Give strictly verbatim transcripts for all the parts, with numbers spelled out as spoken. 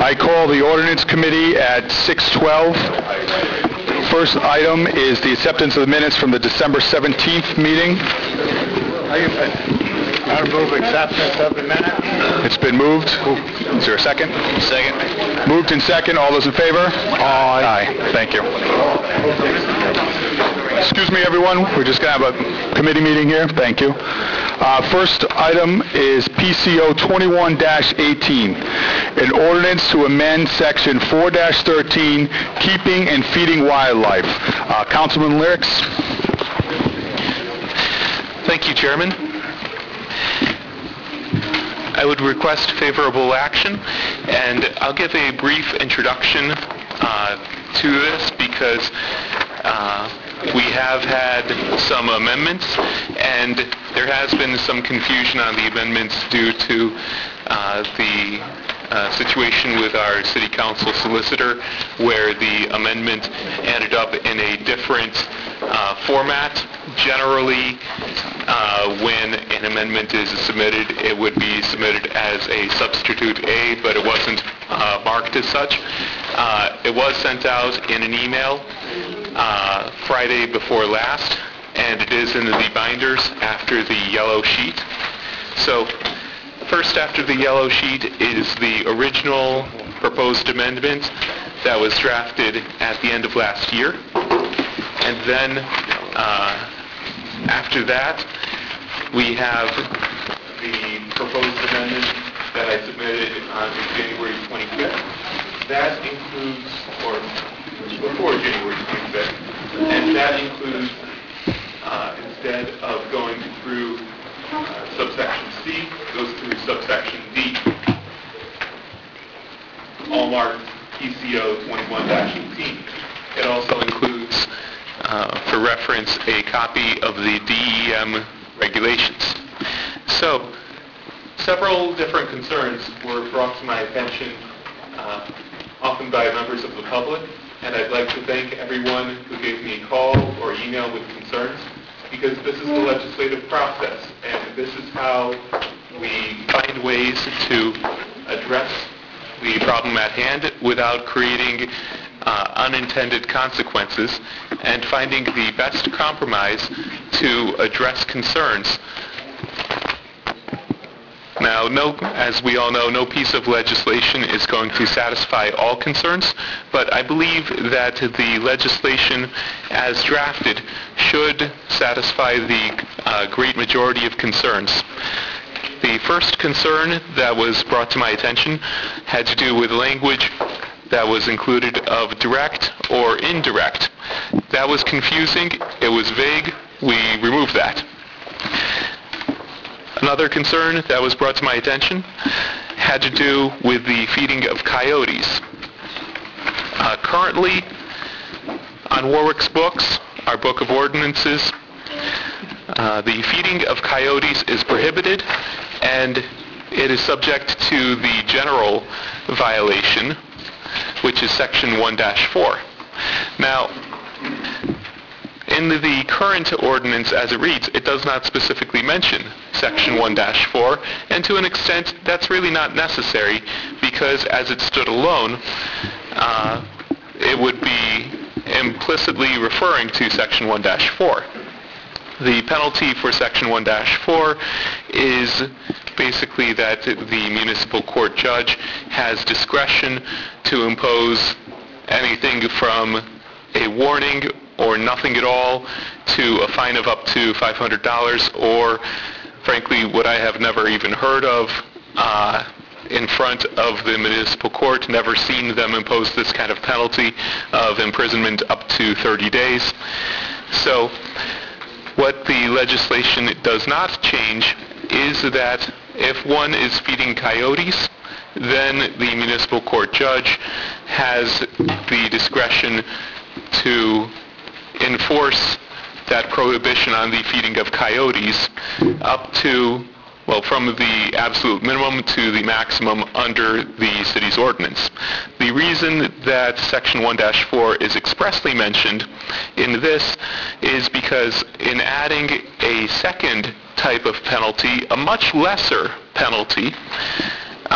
I call the Ordinance Committee at six twelve. First item is the acceptance of the minutes from the December seventeenth meeting. I move acceptance of the minutes. It's been moved. Is there a second? Second. Moved in second. All those in favor? Aye. Aye. Thank you. Excuse me, everyone. We're just going to have a committee meeting here. Thank you. Uh, first item is P C O twenty-one dash eighteen, an ordinance to amend Section four dash thirteen, keeping and feeding wildlife. Uh, Councilman Lyrics. Thank you, Chairman. I would request favorable action, and I'll give a brief introduction uh, to this because uh, we have had some amendments, and there has been some confusion on the amendments due to uh, the uh, situation with our City Council solicitor, where the amendment ended up in a different uh, format. Generally, uh, when an amendment is submitted, it would be submitted as a substitute A, but it wasn't uh, marked as such. Uh, it was sent out in an email uh, Friday before last, and it is in the binders after the yellow sheet. So, first after the yellow sheet is the original proposed amendment that was drafted at the end of last year. And then, uh, after that, we have the proposed amendment that I submitted on January twenty-fifth. That includes, or before January twenty-fifth, and that includes, uh, instead of going through uh, subsection C, goes through subsection D. All marked P C O twenty-one dash eighteen. It also includes, Uh, for reference, a copy of the D E M regulations. So, several different concerns were brought to my attention, uh, often by members of the public, and I'd like to thank everyone who gave me a call or email with concerns, because this is the legislative process, and this is how we find ways to address the problem at hand without creating Uh, unintended consequences, and finding the best compromise to address concerns. Now, no, as we all know, no piece of legislation is going to satisfy all concerns, but I believe that the legislation as drafted should satisfy the uh, great majority of concerns. The first concern that was brought to my attention had to do with language that was included of direct or indirect. That was confusing. It was vague. We removed that. Another concern that was brought to my attention had to do with the feeding of coyotes. Uh, currently, on Warwick's books, our Book of Ordinances, uh, the feeding of coyotes is prohibited, and it is subject to the general violation, which is Section one dash four. Now, in the current ordinance as it reads, it does not specifically mention Section one dash four, and to an extent, that's really not necessary, because as it stood alone, uh, it would be implicitly referring to Section one dash four. The penalty for Section one dash four is basically that the municipal court judge has discretion to impose anything from a warning or nothing at all to a fine of up to five hundred dollars, or frankly what I have never even heard of uh, in front of the municipal court, never seen them impose this kind of penalty of imprisonment up to thirty days. So what the legislation does not change is that if one is feeding coyotes, then the municipal court judge has the discretion to enforce that prohibition on the feeding of coyotes up to, well, from the absolute minimum to the maximum under the city's ordinance. The reason that Section one dash four is expressly mentioned in this is because in adding a second type of penalty, a much lesser penalty, uh,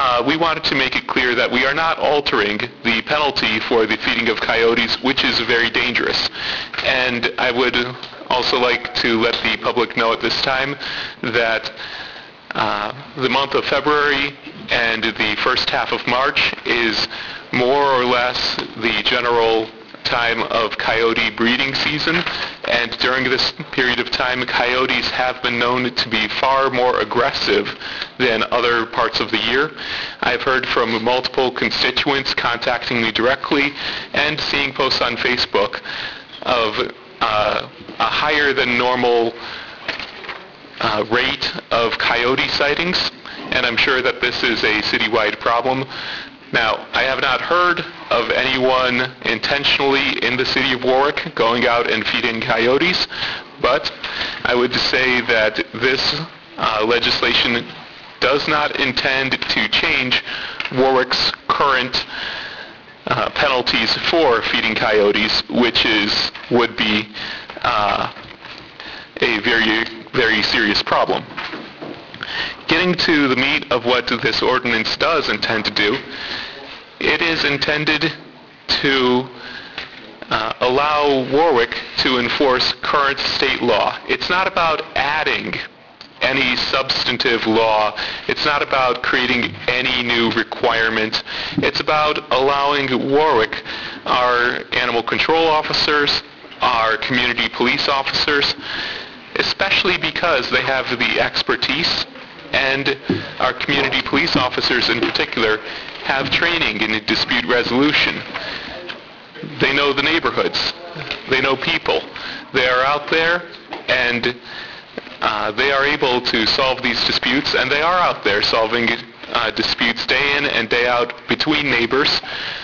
uh, we wanted to make it clear that we are not altering the penalty for the feeding of coyotes, which is very dangerous. And I would also like to let the public know at this time that uh, the month of February and the first half of March is more or less the general time of coyote breeding season, and during this period of time, coyotes have been known to be far more aggressive than other parts of the year. I've heard from multiple constituents contacting me directly and seeing posts on Facebook of uh, a higher than normal uh, rate of coyote sightings, and I'm sure that this is a citywide problem. Now, I have not heard of anyone intentionally in the city of Warwick going out and feeding coyotes, but I would say that this uh, legislation does not intend to change Warwick's current uh, penalties for feeding coyotes, which is would be uh, a very, very serious problem. Getting to the meat of what this ordinance does intend to do, it is intended to uh, allow Warwick to enforce current state law. It's not about adding any substantive law. It's not about creating any new requirement. It's about allowing Warwick, our animal control officers, our community police officers, especially because they have the expertise, and our community police officers in particular have training in dispute resolution. They know the neighborhoods. They know people. They are out there, and uh, they are able to solve these disputes, and they are out there solving uh, disputes day in and day out between neighbors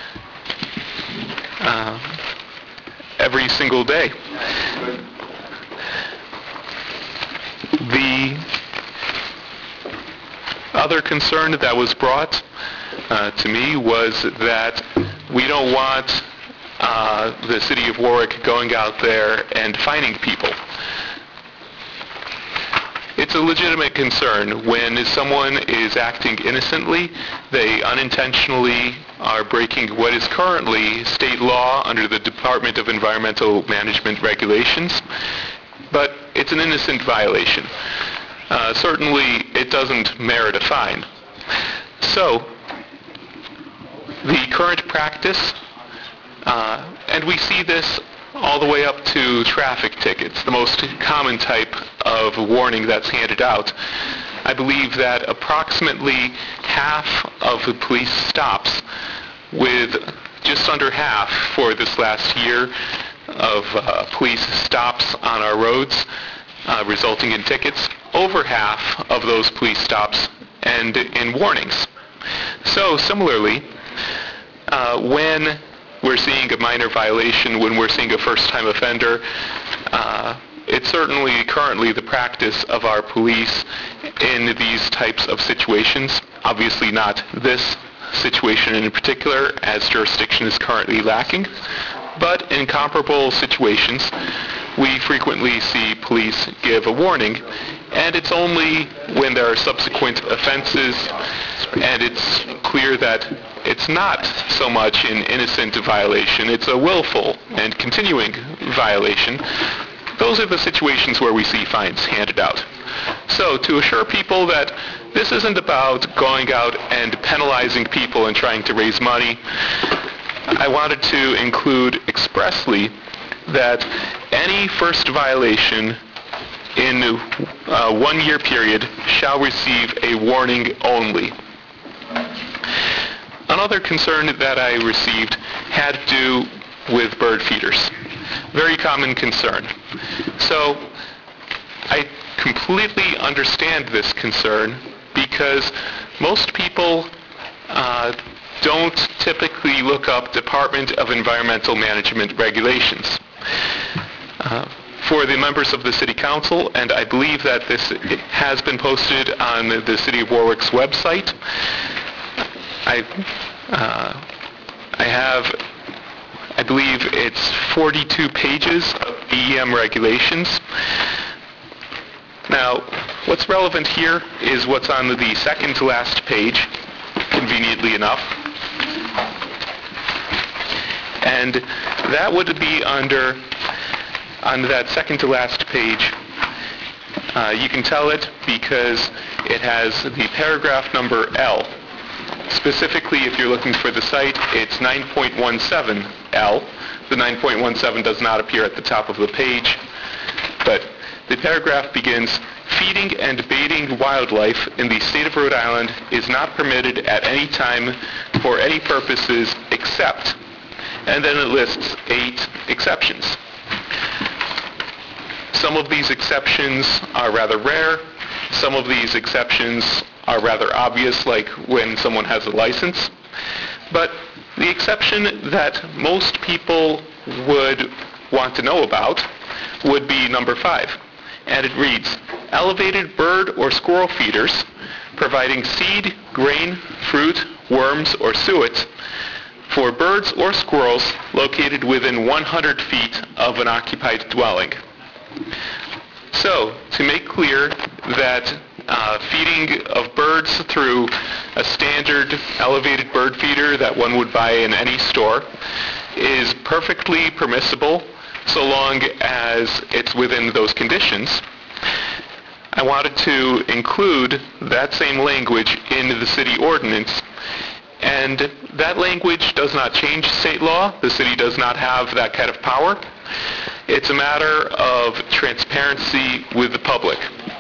uh, every single day. The other concern that was brought uh, to me was that we don't want uh, the city of Warwick going out there and fining people. It's a legitimate concern when someone is acting innocently, they unintentionally are breaking what is currently state law under the Department of Environmental Management regulations, but it's an innocent violation. Uh, certainly, it doesn't merit a fine. So, the current practice, uh, and we see this all the way up to traffic tickets, the most common type of warning that's handed out. I believe that approximately half of the police stops, with just under half for this last year of uh, police stops on our roads, uh, resulting in tickets, over half of those police stops end in warnings. So similarly, uh, when we're seeing a minor violation, when we're seeing a first-time offender, uh, it's certainly currently the practice of our police in these types of situations. Obviously not this situation in particular, as jurisdiction is currently lacking, but in comparable situations, we frequently see police give a warning, and it's only when there are subsequent offenses and it's clear that it's not so much an innocent violation, it's a willful and continuing violation. Those are the situations where we see fines handed out. So to assure people that this isn't about going out and penalizing people and trying to raise money, I wanted to include expressly that any first violation in a one-year period shall receive a warning only. Another concern that I received had to do with bird feeders. Very common concern. So I completely understand this concern because most people uh, don't typically look up Department of Environmental Management regulations. Uh, for the members of the City Council, and I believe that this has been posted on the City of Warwick's website, I, uh, I have, I believe it's forty-two pages of E E M regulations. Now, what's relevant here is what's on the second to last page, conveniently enough. And that would be under, on that second to last page. Uh, you can tell it because it has the paragraph number L. Specifically, if you're looking for the site, it's nine point one seven L. The nine point one seven does not appear at the top of the page, but the paragraph begins, "Feeding and baiting wildlife in the state of Rhode Island is not permitted at any time for any purposes except," and then it lists eight exceptions. Some of these exceptions are rather rare. Some of these exceptions are rather obvious, like when someone has a license. But the exception that most people would want to know about would be number five. And it reads, "Elevated bird or squirrel feeders providing seed, grain, fruit, worms, or suet for birds or squirrels located within one hundred feet of an occupied dwelling." So, to make clear that uh, feeding of birds through a standard elevated bird feeder that one would buy in any store is perfectly permissible so long as it's within those conditions, I wanted to include that same language in the city ordinance. And that language does not change state law. The city does not have that kind of power. It's a matter of transparency with the public.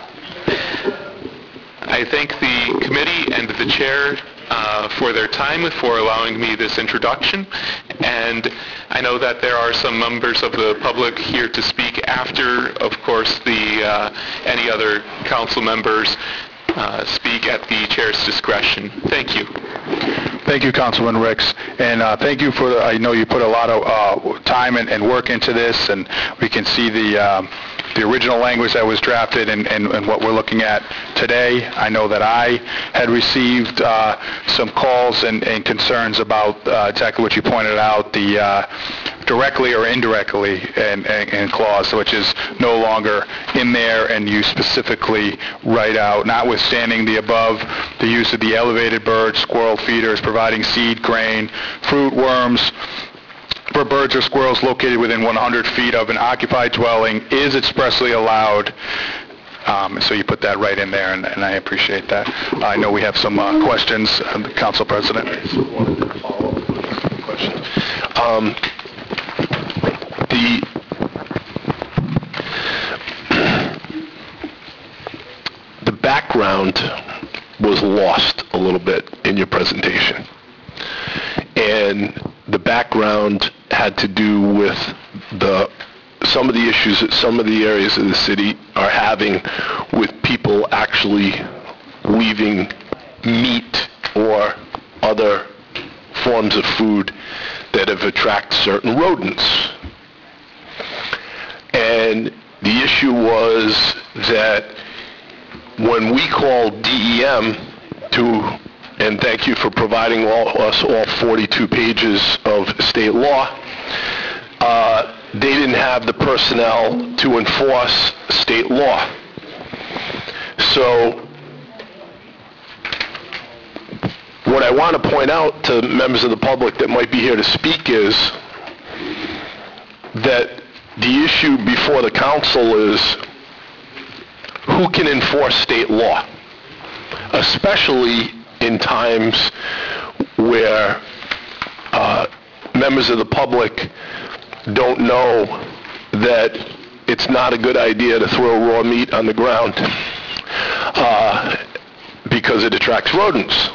I thank the committee and the chair uh, for their time, for allowing me this introduction. And I know that there are some members of the public here to speak after, of course, the uh, any other council members uh, speak at the chair's discretion. Thank you. Thank you, Councilman Ricks, and uh, thank you for, I know you put a lot of uh, time and, and work into this, and we can see the um, the original language that was drafted and, and, and what we're looking at today. I know that I had received uh, some calls and, and concerns about uh, exactly what you pointed out, the uh, directly or indirectly in, in, in clause, which is no longer in there, and you specifically write out, notwithstanding the above, the use of the elevated bird, squirrel feeders providing seed, grain, fruit, worms, for birds or squirrels located within one hundred feet of an occupied dwelling is expressly allowed. Um, so you put that right in there, and, and I appreciate that. I know we have some uh, questions. Uh, the Council President. Um, the the background was lost a little bit in your presentation, and the background had to do with the some of the issues that some of the areas of the city are having with people actually leaving meat or other forms of food that have attracted certain rodents. And the issue was that when we called D E M to, and thank you for providing all, us all forty-two pages of state law, uh, they didn't have the personnel to enforce state law. So what I want to point out to members of the public that might be here to speak is that the issue before the council is who can enforce state law, especially in times where uh, members of the public don't know that it's not a good idea to throw raw meat on the ground uh, because it attracts rodents.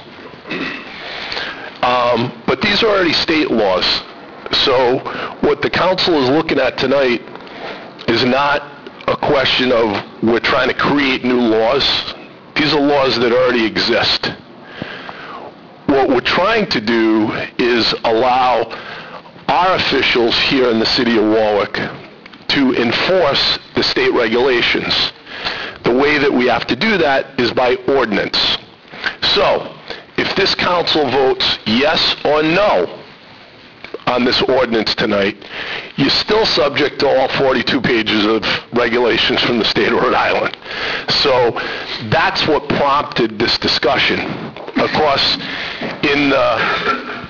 Um, but these are already state laws. So what the council is looking at tonight is not a question of we're trying to create new laws. These are laws that already exist. What we're trying to do is allow our officials here in the city of Warwick to enforce the state regulations. The way that we have to do that is by ordinance. So, if this council votes yes or no on this ordinance tonight, you're still subject to all forty-two pages of regulations from the state of Rhode Island. So that's what prompted this discussion. Of course, in uh,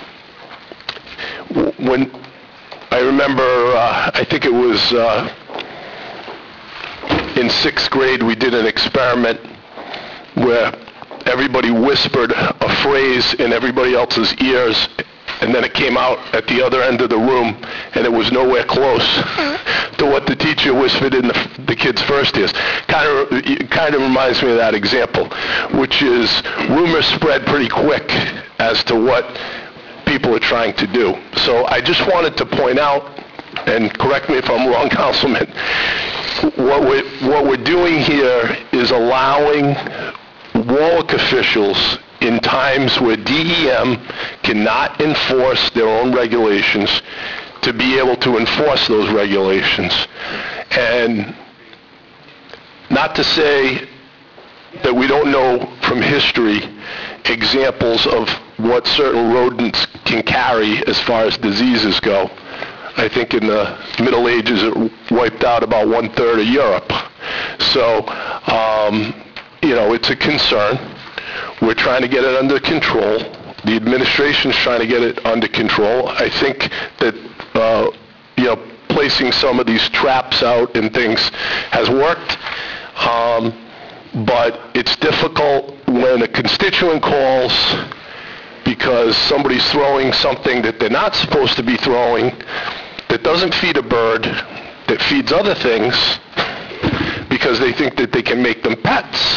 w- when I remember, uh, I think it was uh, in sixth grade, we did an experiment where everybody whispered a phrase in everybody else's ears, and then it came out at the other end of the room, and it was nowhere close to what the teacher whispered in the, the kids' first ears. Kind of, it kind of reminds me of that example, which is rumors spread pretty quick as to what people are trying to do. So I just wanted to point out, and correct me if I'm wrong, Councilman, what we're, what we're doing here is allowing Warwick officials in times where D E M cannot enforce their own regulations to be able to enforce those regulations. And not to say that we don't know from history examples of what certain rodents can carry as far as diseases go. I think in the Middle Ages it wiped out about one-third of Europe. So, um, you know, it's a concern. We're trying to get it under control. The administration's trying to get it under control. I think that, uh, you know, placing some of these traps out and things has worked. Um, but it's difficult when a constituent calls because somebody's throwing something that they're not supposed to be throwing, that doesn't feed a bird, that feeds other things, because they think that they can make them pets.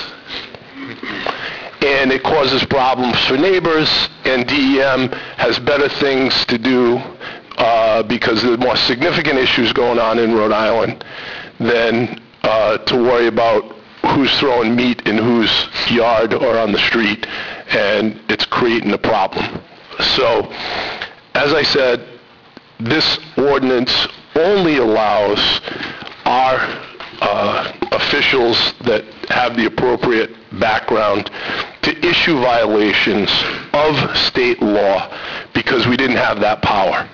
And it causes problems for neighbors, and D E M has better things to do uh, because there are more significant issues going on in Rhode Island than uh, to worry about who's throwing meat in whose yard or on the street, and it's creating a problem. So, as I said, this ordinance only allows our uh, officials that have the appropriate background to issue violations of state law because we didn't have that power.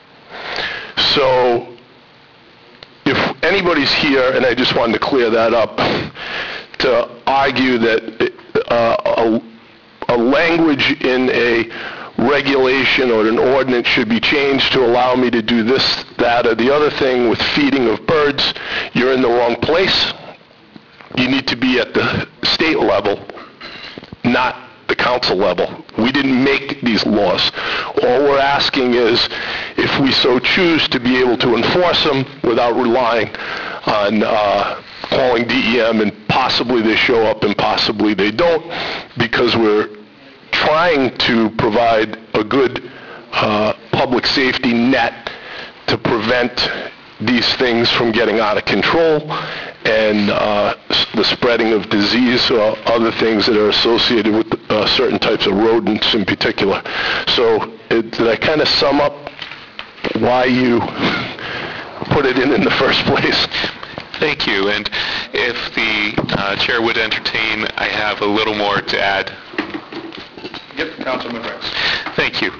So if anybody's here, and I just wanted to clear that up, to argue that uh, a, a language in a regulation or an ordinance should be changed to allow me to do this, that, or the other thing with feeding of birds, you're in the wrong place. You need to be at the state level, not the council level. We didn't make these laws. All we're asking is if we so choose to be able to enforce them without relying on uh, calling D E M and possibly they show up and possibly they don't, because we're trying to provide a good uh, public safety net to prevent these things from getting out of control and uh, the spreading of disease or other things that are associated with uh, certain types of rodents in particular. So it, did I kind of sum up why you put it in in the first place? Thank you. And if the uh, chair would entertain, I have a little more to add. Yep, Councilman Rex. Thank you.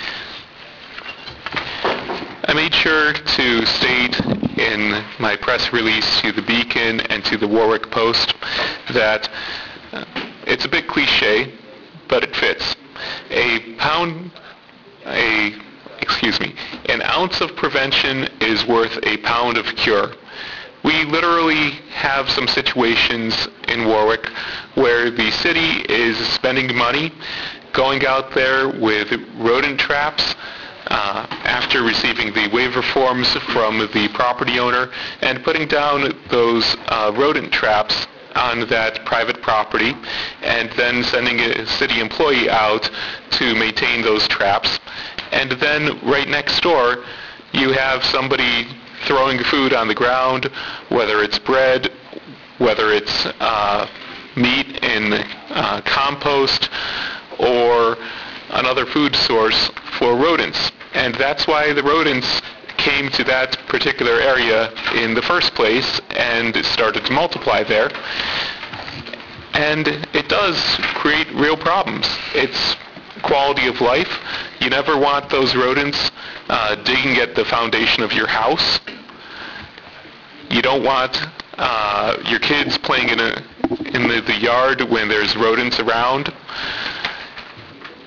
I made sure to state in my press release to the Beacon and to the Warwick Post that uh, it's a bit cliche, but it fits. A pound, a, excuse me, an ounce of prevention is worth a pound of cure. We literally have some situations in Warwick where the city is spending money going out there with rodent traps uh, after receiving the waiver forms from the property owner and putting down those uh, rodent traps on that private property and then sending a city employee out to maintain those traps. And then right next door, you have somebody throwing food on the ground, whether it's bread, whether it's uh, meat in uh, compost, or another food source for rodents. And that's why the rodents came to that particular area in the first place and started to multiply there. And it does create real problems. It's quality of life. You never want those rodents uh, digging at the foundation of your house. You don't want uh, your kids playing in a in the, the yard when there's rodents around.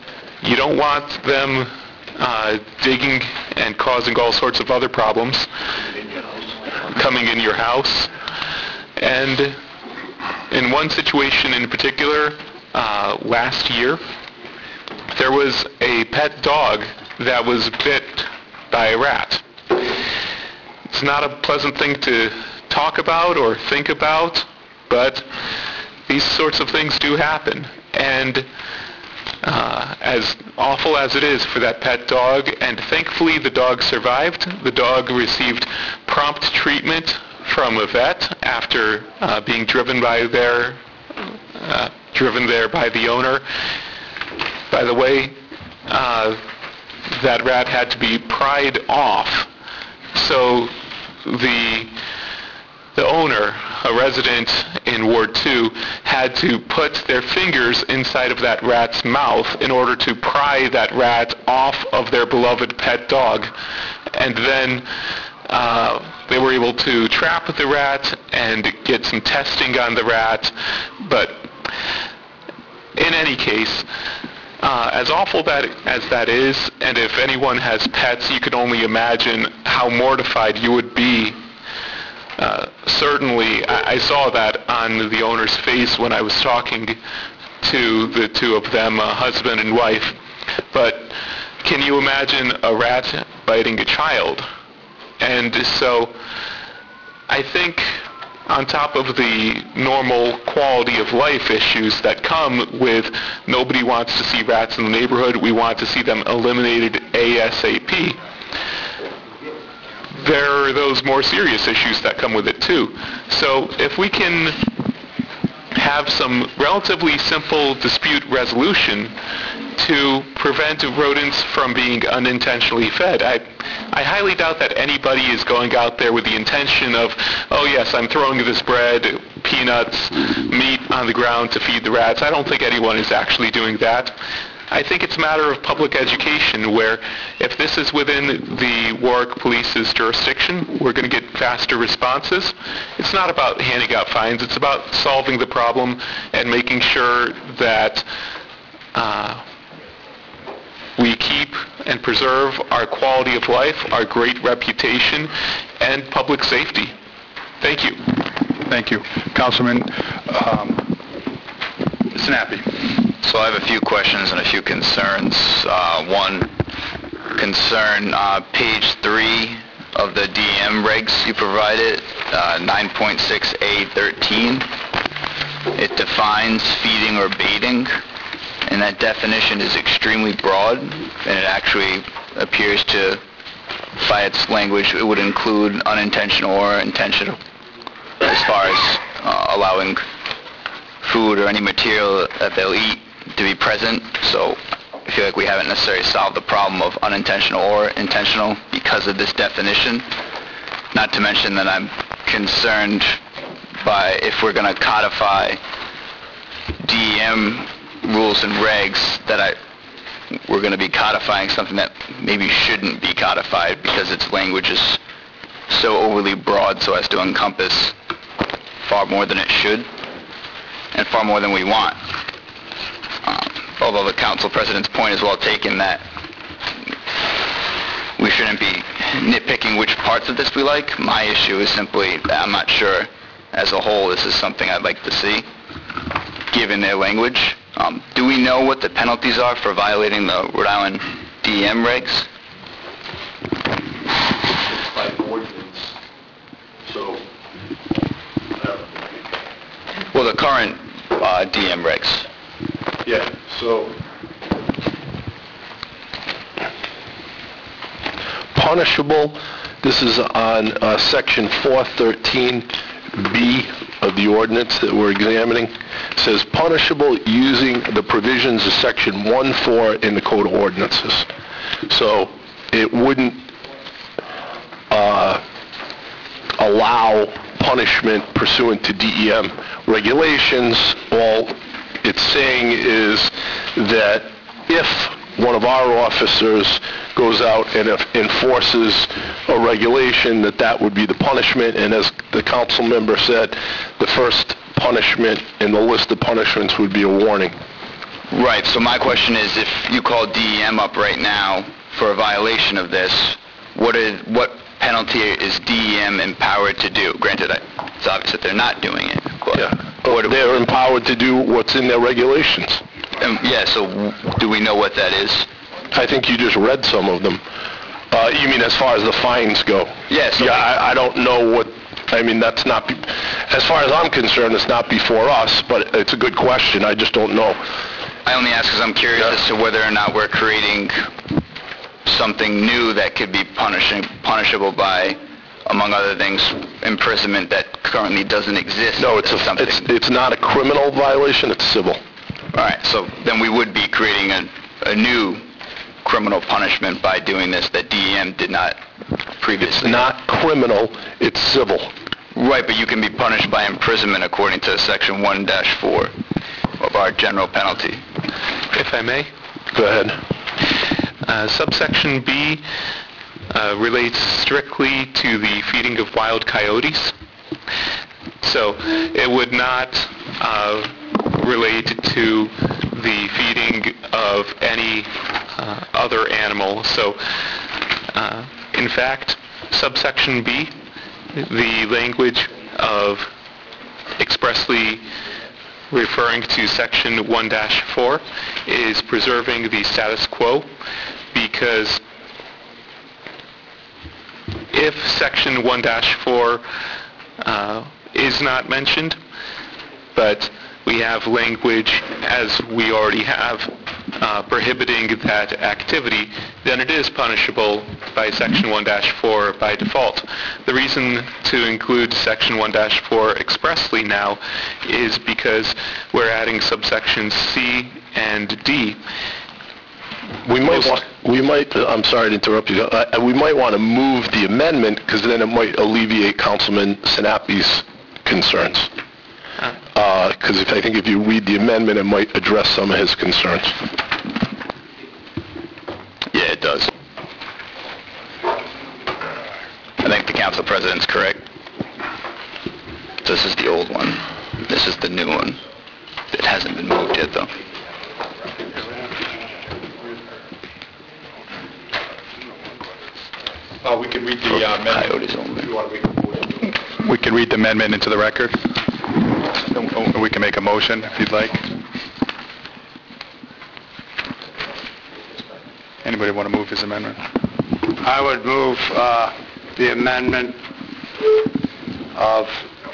You don't want them uh, digging and causing all sorts of other problems, coming in your house. And in one situation in particular, uh, last year, there was a pet dog that was bit by a rat. It's not a pleasant thing to talk about or think about, but these sorts of things do happen. And uh, as awful as it is for that pet dog, and thankfully the dog survived. The dog received prompt treatment from a vet after uh, being driven by their uh, driven there by the owner. By the way, uh, that rat had to be pried off, so the the owner, a resident in Ward two, had to put their fingers inside of that rat's mouth in order to pry that rat off of their beloved pet dog. And then uh, they were able to trap the rat and get some testing on the rat. But in any case, uh, as awful that as that is, and if anyone has pets, you can only imagine how mortified you would be. Uh, certainly, I, I saw that on the owner's face when I was talking to the two of them, uh, husband and wife. But can you imagine a rat biting a child? And so I think on top of the normal quality of life issues that come with nobody wants to see rats in the neighborhood, we want to see them eliminated ASAP. There are those more serious issues that come with it too. So if we can have some relatively simple dispute resolution to prevent rodents from being unintentionally fed. I, I highly doubt that anybody is going out there with the intention of, oh yes, I'm throwing this bread, peanuts, meat on the ground to feed the rats. I don't think anyone is actually doing that. I think it's a matter of public education where if this is within the Warwick Police's jurisdiction, we're going to get faster responses. It's not about handing out fines. It's about solving the problem and making sure that uh, we keep and preserve our quality of life, our great reputation, and public safety. Thank you. Thank you. Councilman um, Snappy. So I have a few questions and a few concerns. Uh, one concern, uh, page three of the D M regs you provided, uh, nine point six A thirteen. It defines feeding or baiting, and that definition is extremely broad, and it actually appears to, by its language, it would include unintentional or intentional as far as uh, allowing food or any material that they'll eat to be present. So I feel like we haven't necessarily solved the problem of unintentional or intentional because of this definition. Not to mention that I'm concerned by if we're going to codify D E M rules and regs, that I we're going to be codifying something that maybe shouldn't be codified because its language is so overly broad so as to encompass far more than it should and far more than we want. Um, although the council president's point is well taken that we shouldn't be nitpicking which parts of this we like. My issue is simply that I'm not sure as a whole this is something I'd like to see, given their language. Um, do we know what the penalties are for violating the Rhode Island D E M regs? It's by ordinance. So, uh, Well, the current uh, D E M regs. yeah, so punishable, this is on uh, section four thirteen B of the ordinance that we're examining. It says punishable using the provisions of section one four in the Code of Ordinances. So it wouldn't uh, allow punishment pursuant to D E M regulations. All it's saying is that if one of our officers goes out and enforces a regulation, that that would be the punishment. And as the council member said, the first punishment in the list of punishments would be a warning. Right, so my question is, if you call D E M up right now for a violation of this, what is, what penalty is D E M empowered to do? Granted, I- it's obvious that they're not doing it, but... Yeah. What do- They're empowered to do what's in their regulations. um, Yeah, so do we know what that is? I think you just read some of them. Uh, you mean as far as the fines go? Yeah, so- Yeah, I, I don't know what, I mean, that's not, be- as far as I'm concerned, it's not before us, but it's a good question, I just don't know. I only ask because I'm curious Yeah. as to whether or not we're creating something new that could be punishing, punishable by, among other things, imprisonment that currently doesn't exist. No, it's as a, something. it's, it's not a criminal violation, it's civil. All right, so then we would be creating a, a new criminal punishment by doing this that D E M did not It's previously. not criminal, it's civil. Right, but you can be punished by imprisonment according to Section one dash four of our general penalty. If I may, Go ahead. uh, subsection B uh, relates strictly to the feeding of wild coyotes. So it would not uh, relate to the feeding of any uh, other animal. So, uh, in fact, subsection B, the language of expressly referring to section one dash four is preserving the status quo, because if section one dash four uh, is not mentioned, but we have language, as we already have, uh, prohibiting that activity, then it is punishable by section one dash four by default. The reason to include section one dash four expressly now is because we're adding subsections C and D. We might Most- want, we might, uh, I'm sorry to interrupt you, uh, uh, we might want to move the amendment, because then it might alleviate Councilman Sinapi's concerns. Because if I think if you read the amendment, it might address some of his concerns. Yeah, it does. I think the council president's correct. This is the old one. This is the new one. It hasn't been moved yet, though. Oh, we can read the uh, amendment. Coyotes only. If you want to read the- We can read the amendment into the record. And we can make a motion if you'd like. Anybody want to move his amendment? I would move uh, the amendment of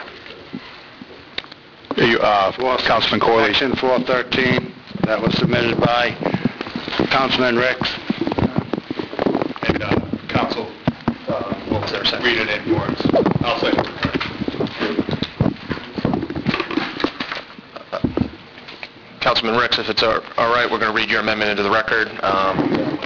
You, uh, Councilman Corley. Section four thirteen that was submitted by Councilman Ricks. And uh, council, uh, will read it in for us. I'll second. Councilman Ricks, if it's all all right, we're going to read your amendment into the record. Um,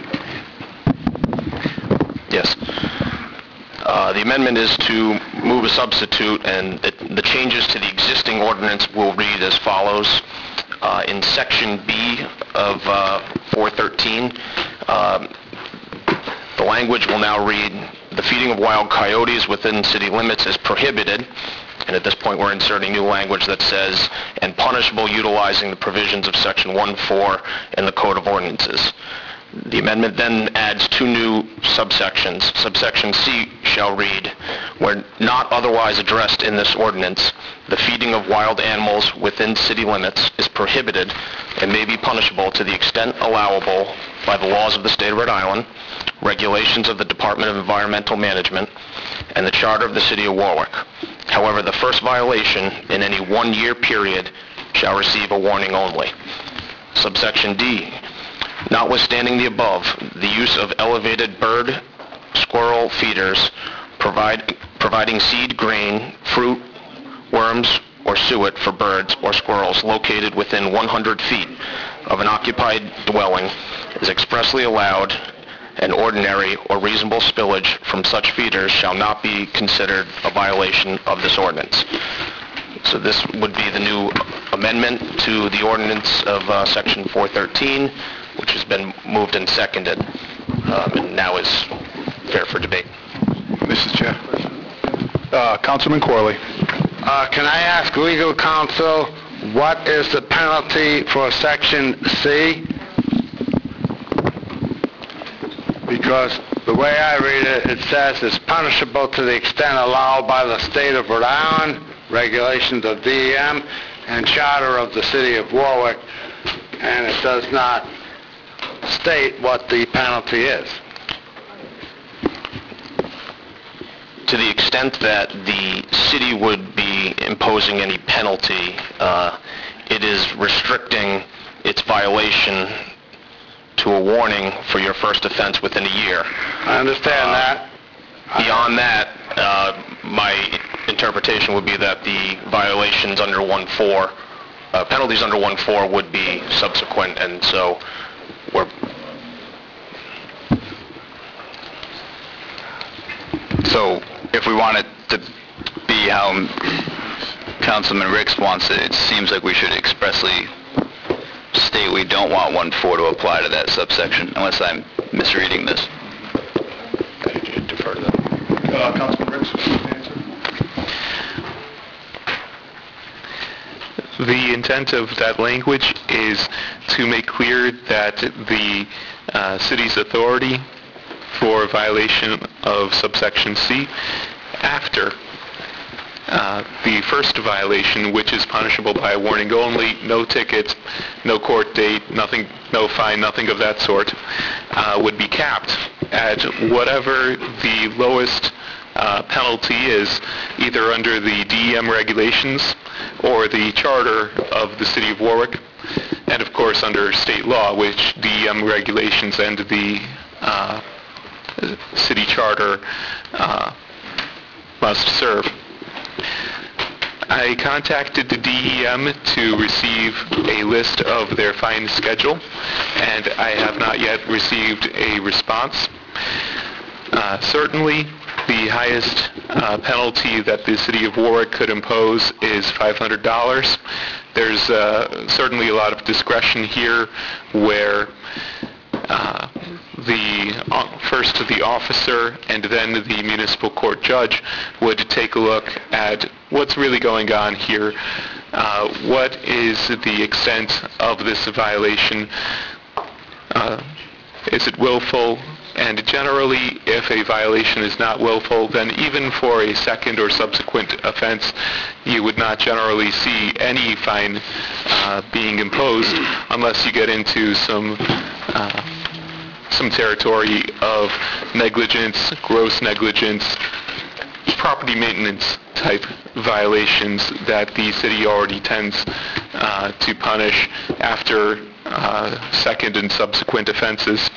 Yes. Uh, The amendment is to move a substitute, and it- the changes to the existing ordinance will read as follows. Uh, In Section B of uh, four thirteen, um, the language will now read, "The feeding of wild coyotes within city limits is prohibited." And at this point, we're inserting new language that says, "and punishable utilizing the provisions of Section one four in the Code of Ordinances." The amendment then adds two new subsections. Subsection C shall read, "Where not otherwise addressed in this ordinance, the feeding of wild animals within city limits is prohibited and may be punishable to the extent allowable by the laws of the state of Rhode Island, regulations of the Department of Environmental Management, and the Charter of the City of Warwick. However, the first violation in any one-year period shall receive a warning only." Subsection D, notwithstanding the above, the use of elevated bird, squirrel feeders, provide, providing seed, grain, fruit, worms, or suet for birds or squirrels located within one hundred feet of an occupied dwelling is expressly allowed, and ordinary or reasonable spillage from such feeders shall not be considered a violation of this ordinance. So this would be the new amendment to the ordinance of uh, Section four thirteen, which has been moved and seconded, um, and now is fair for debate. Mister Chair. Uh, Councilman Corley. Uh, Can I ask legal counsel what is the penalty for Section C? Because the way I read it, it says it's punishable to the extent allowed by the state of Rhode Island, regulations of D E M, and charter of the city of Warwick, and it does not state what the penalty is. To the extent that the city would be imposing any penalty, uh, it is restricting its violation to a warning for your first offense within a year. I understand that. Beyond that, uh, my interpretation would be that the violations under one four, uh, penalties under one four would be subsequent, and so we're... So if we want it to be how Councilman Ricks wants it, it seems like we should expressly state we don't want one four to apply to that subsection, unless I'm misreading this. Defer to that. Uh, Councilman Ricks, answer. The intent of that language is to make clear that the uh, city's authority for violation of subsection C after Uh, the first violation, which is punishable by a warning only, no ticket, no court date, nothing, no fine, nothing of that sort, uh, would be capped at whatever the lowest uh, penalty is, either under the D E M regulations or the charter of the city of Warwick, and of course under state law, which D E M regulations and the uh, city charter uh, must serve. I contacted the D E M to receive a list of their fine schedule, and I have not yet received a response. Uh, certainly, the highest uh, penalty that the city of Warwick could impose is five hundred dollars. There's uh, certainly a lot of discretion here where uh, the uh, first the officer and then the municipal court judge would take a look at what's really going on here, uh, what is the extent of this violation, uh, is it willful, and generally if a violation is not willful, then even for a second or subsequent offense, you would not generally see any fine uh, being imposed unless you get into some uh, some territory of negligence, gross negligence, property maintenance type violations that the city already tends uh, to punish after uh, second and subsequent offenses.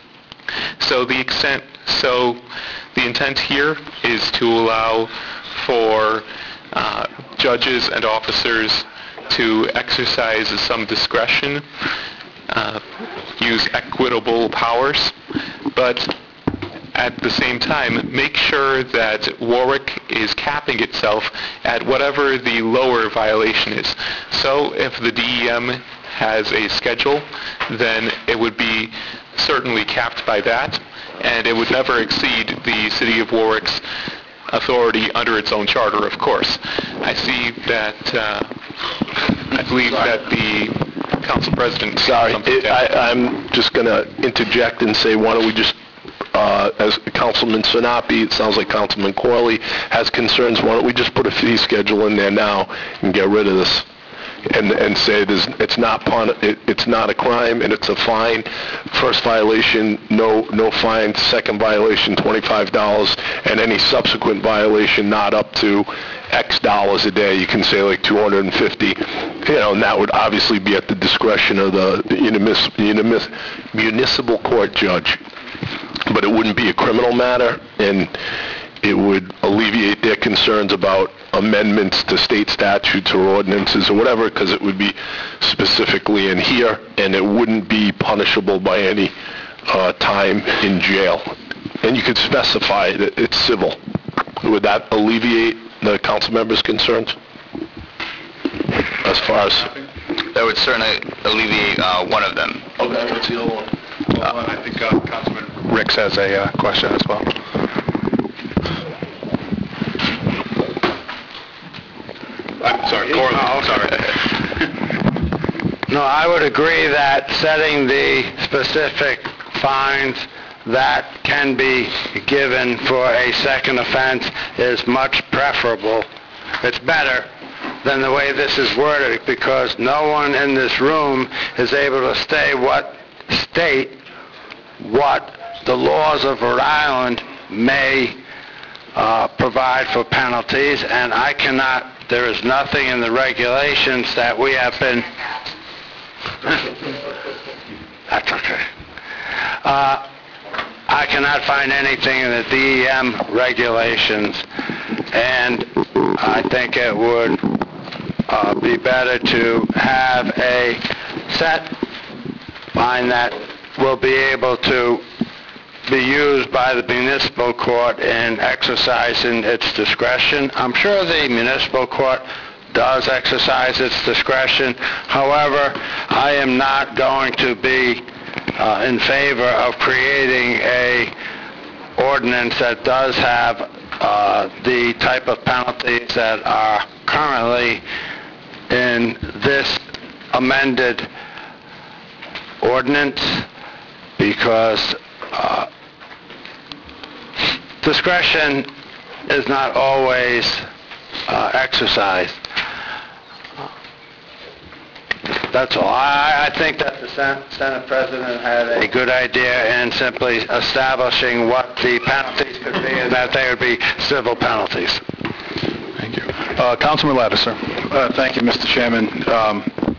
So the extent, so the intent here is to allow for uh, judges and officers to exercise some discretion, uh, use equitable powers, but at the same time, make sure that Warwick is capping itself at whatever the lower violation is. So if the D E M has a schedule, then it would be certainly capped by that, and it would never exceed the city of Warwick's authority under its own charter, of course. I see that, uh, I believe that the council president... Sorry, it, I, I'm just going to interject and say, why don't we just, uh, as Councilman Sinapi, it sounds like Councilman Corley has concerns, why don't we just put a fee schedule in there now and get rid of this? And, and say there's, it's not pun, it, it's not a crime and it's a fine. First violation, no no fine. Second violation, twenty-five dollars, and any subsequent violation not up to X dollars a day. You can say like two hundred fifty. You know, and that would obviously be at the discretion of the munis, municipal court judge. But it wouldn't be a criminal matter, and it would alleviate their concerns about amendments to state statutes or ordinances or whatever, because it would be specifically in here, and it wouldn't be punishable by any uh, time in jail. And you could specify that it's civil. Would that alleviate the council members' concerns? As far as... That would certainly alleviate uh, one of them. Okay, what's the other one? Well, I think uh, Councilman Ricks has a uh, question as well. I'm sorry, Corley, sorry. No, I would agree that setting the specific fines that can be given for a second offense is much preferable. It's better than the way this is worded, because no one in this room is able to stay what, state what the laws of Rhode Island may uh, provide for penalties, and I cannot, there is nothing in the regulations that we have been... That's okay. Uh, I cannot find anything in the D E M regulations, and I think it would uh, be better to have a set fine that will be able to be used by the municipal court in exercising its discretion. I'm sure the municipal court does exercise its discretion. However, I am not going to be uh, in favor of creating a ordinance that does have uh, the type of penalties that are currently in this amended ordinance, because uh, discretion is not always uh, exercised. That's all. I, I think that the Sen- Senate President had a good idea in simply establishing what the penalties could be, and that they would be civil penalties. Thank you. Uh, Councilman Lattiser. Uh, Thank you, Mister Chairman. Um,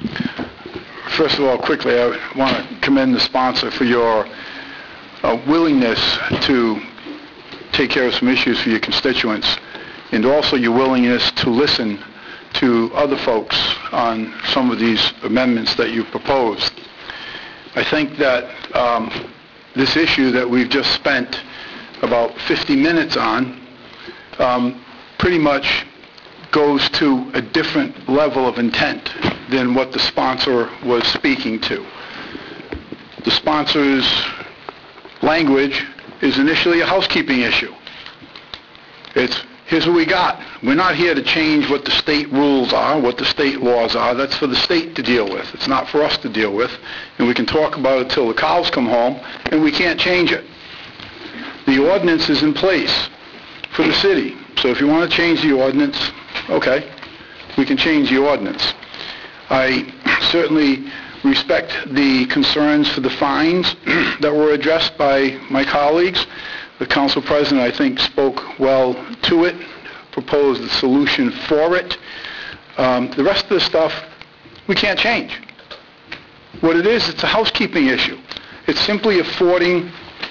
First of all, quickly, I want to commend the sponsor for your uh, willingness to take care of some issues for your constituents, and also your willingness to listen to other folks on some of these amendments that you proposed. I think that um, this issue that we've just spent about fifty minutes on um, pretty much goes to a different level of intent than what the sponsor was speaking to. The sponsor's language is initially a housekeeping issue. It's, here's what we got. We're not here to change what the state rules are, what the state laws are. That's for the state to deal with. It's not for us to deal with. And we can talk about it till the cows come home, and we can't change it. The ordinance is in place for the city. So if you want to change the ordinance, okay, we can change the ordinance. I certainly respect the concerns for the fines that were addressed by my colleagues. The council president, I think, spoke well to it, proposed a solution for it. Um, the rest of the stuff, we can't change. What it is, it's a housekeeping issue. It's simply affording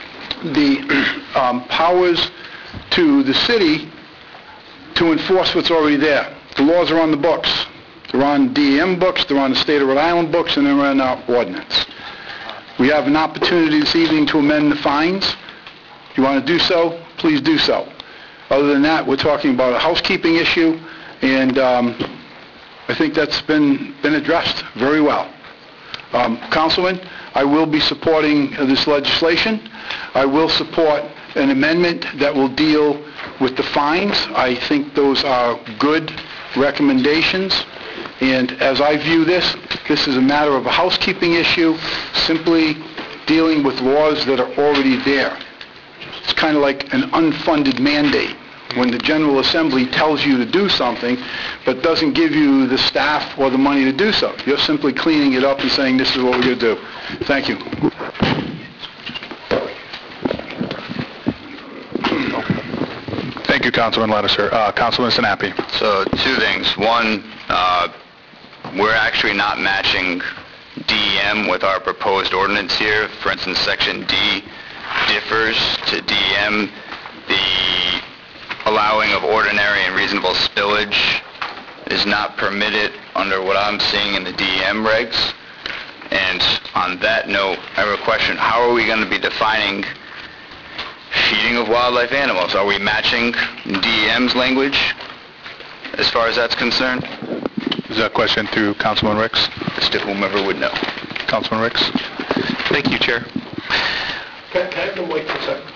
the um, powers to the city to enforce what's already there. The laws are on the books. They're on D E M books, they're on the State of Rhode Island books, and they're on our ordinance. We have an opportunity this evening to amend the fines. If you want to do so, please do so. Other than that, we're talking about a housekeeping issue, and um, I think that's been, been addressed very well. Um, Councilman, I will be supporting uh, this legislation. I will support an amendment that will deal with the fines. I think those are good recommendations. And as I view this, this is a matter of a housekeeping issue, simply dealing with laws that are already there. It's kind of like an unfunded mandate when the General Assembly tells you to do something but doesn't give you the staff or the money to do so. You're simply cleaning it up and saying, this is what we're going to do. Thank you. Thank you, Councilman Lattiser. Uh, Councilman Sinapi. So, two things. One, uh, we're actually not matching D E M with our proposed ordinance here. For instance, Section D differs to D E M. The allowing of ordinary and reasonable spillage is not permitted under what I'm seeing in the D E M regs. And on that note, I have a question. How are we going to be defining feeding of wildlife animals? Are we matching D E M's language as far as that's concerned? Is that a question to Councilman Ricks? It's to whomever would know. Councilman Ricks? Thank you, Chair. Can, can I have them wait for a second?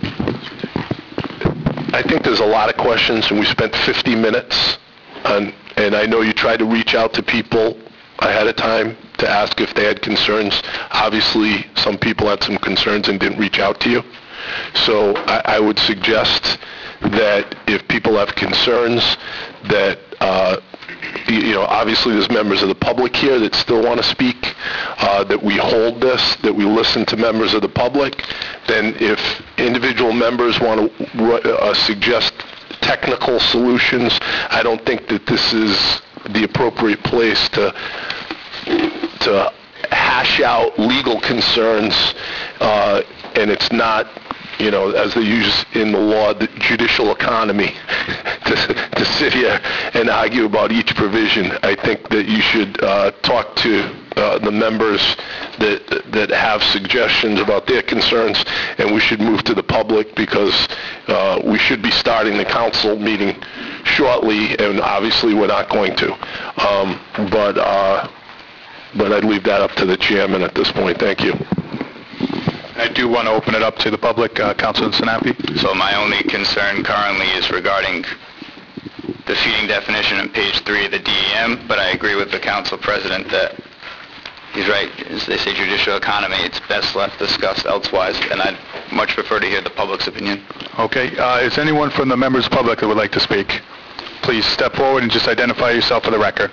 I think there's a lot of questions, and we spent fifty minutes on and I know you tried to reach out to people ahead of time to ask if they had concerns. Obviously, some people had some concerns and didn't reach out to you. So I, I would suggest that if people have concerns, that, uh, you you know, obviously there's members of the public here that still want to speak, uh, that we hold this, that we listen to members of the public. Then if individual members want to uh, suggest technical solutions, I don't think that this is the appropriate place to to hash out legal concerns, uh, and it's not, you know, as they use in the law, the judicial economy, to, to sit here and argue about each provision. I think that you should uh, talk to uh, the members that that have suggestions about their concerns, and we should move to the public, because uh, we should be starting the council meeting shortly, and obviously we're not going to. Um, but uh, but I'd leave that up to the chairman at this point. Thank you. I do want to open it up to the public. Uh, Councilor Sinapi? So my only concern currently is regarding the feeding definition on page three of the D E M, but I agree with the council president that he's right. As they say, judicial economy, it's best left discussed elsewise, and I'd much prefer to hear the public's opinion. Okay. Uh, is anyone from the members of the public that would like to speak? Please step forward and just identify yourself for the record.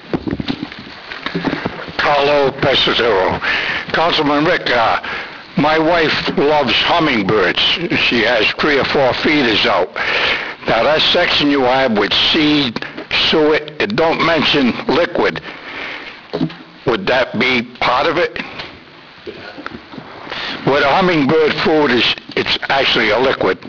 Carlo Pesatero. Councilman Rick, uh, my wife loves hummingbirds. She has three or four feeders out. Now, that section you have with seed, suet, it don't mention liquid. Would that be part of it? With a hummingbird food, is it's actually a liquid.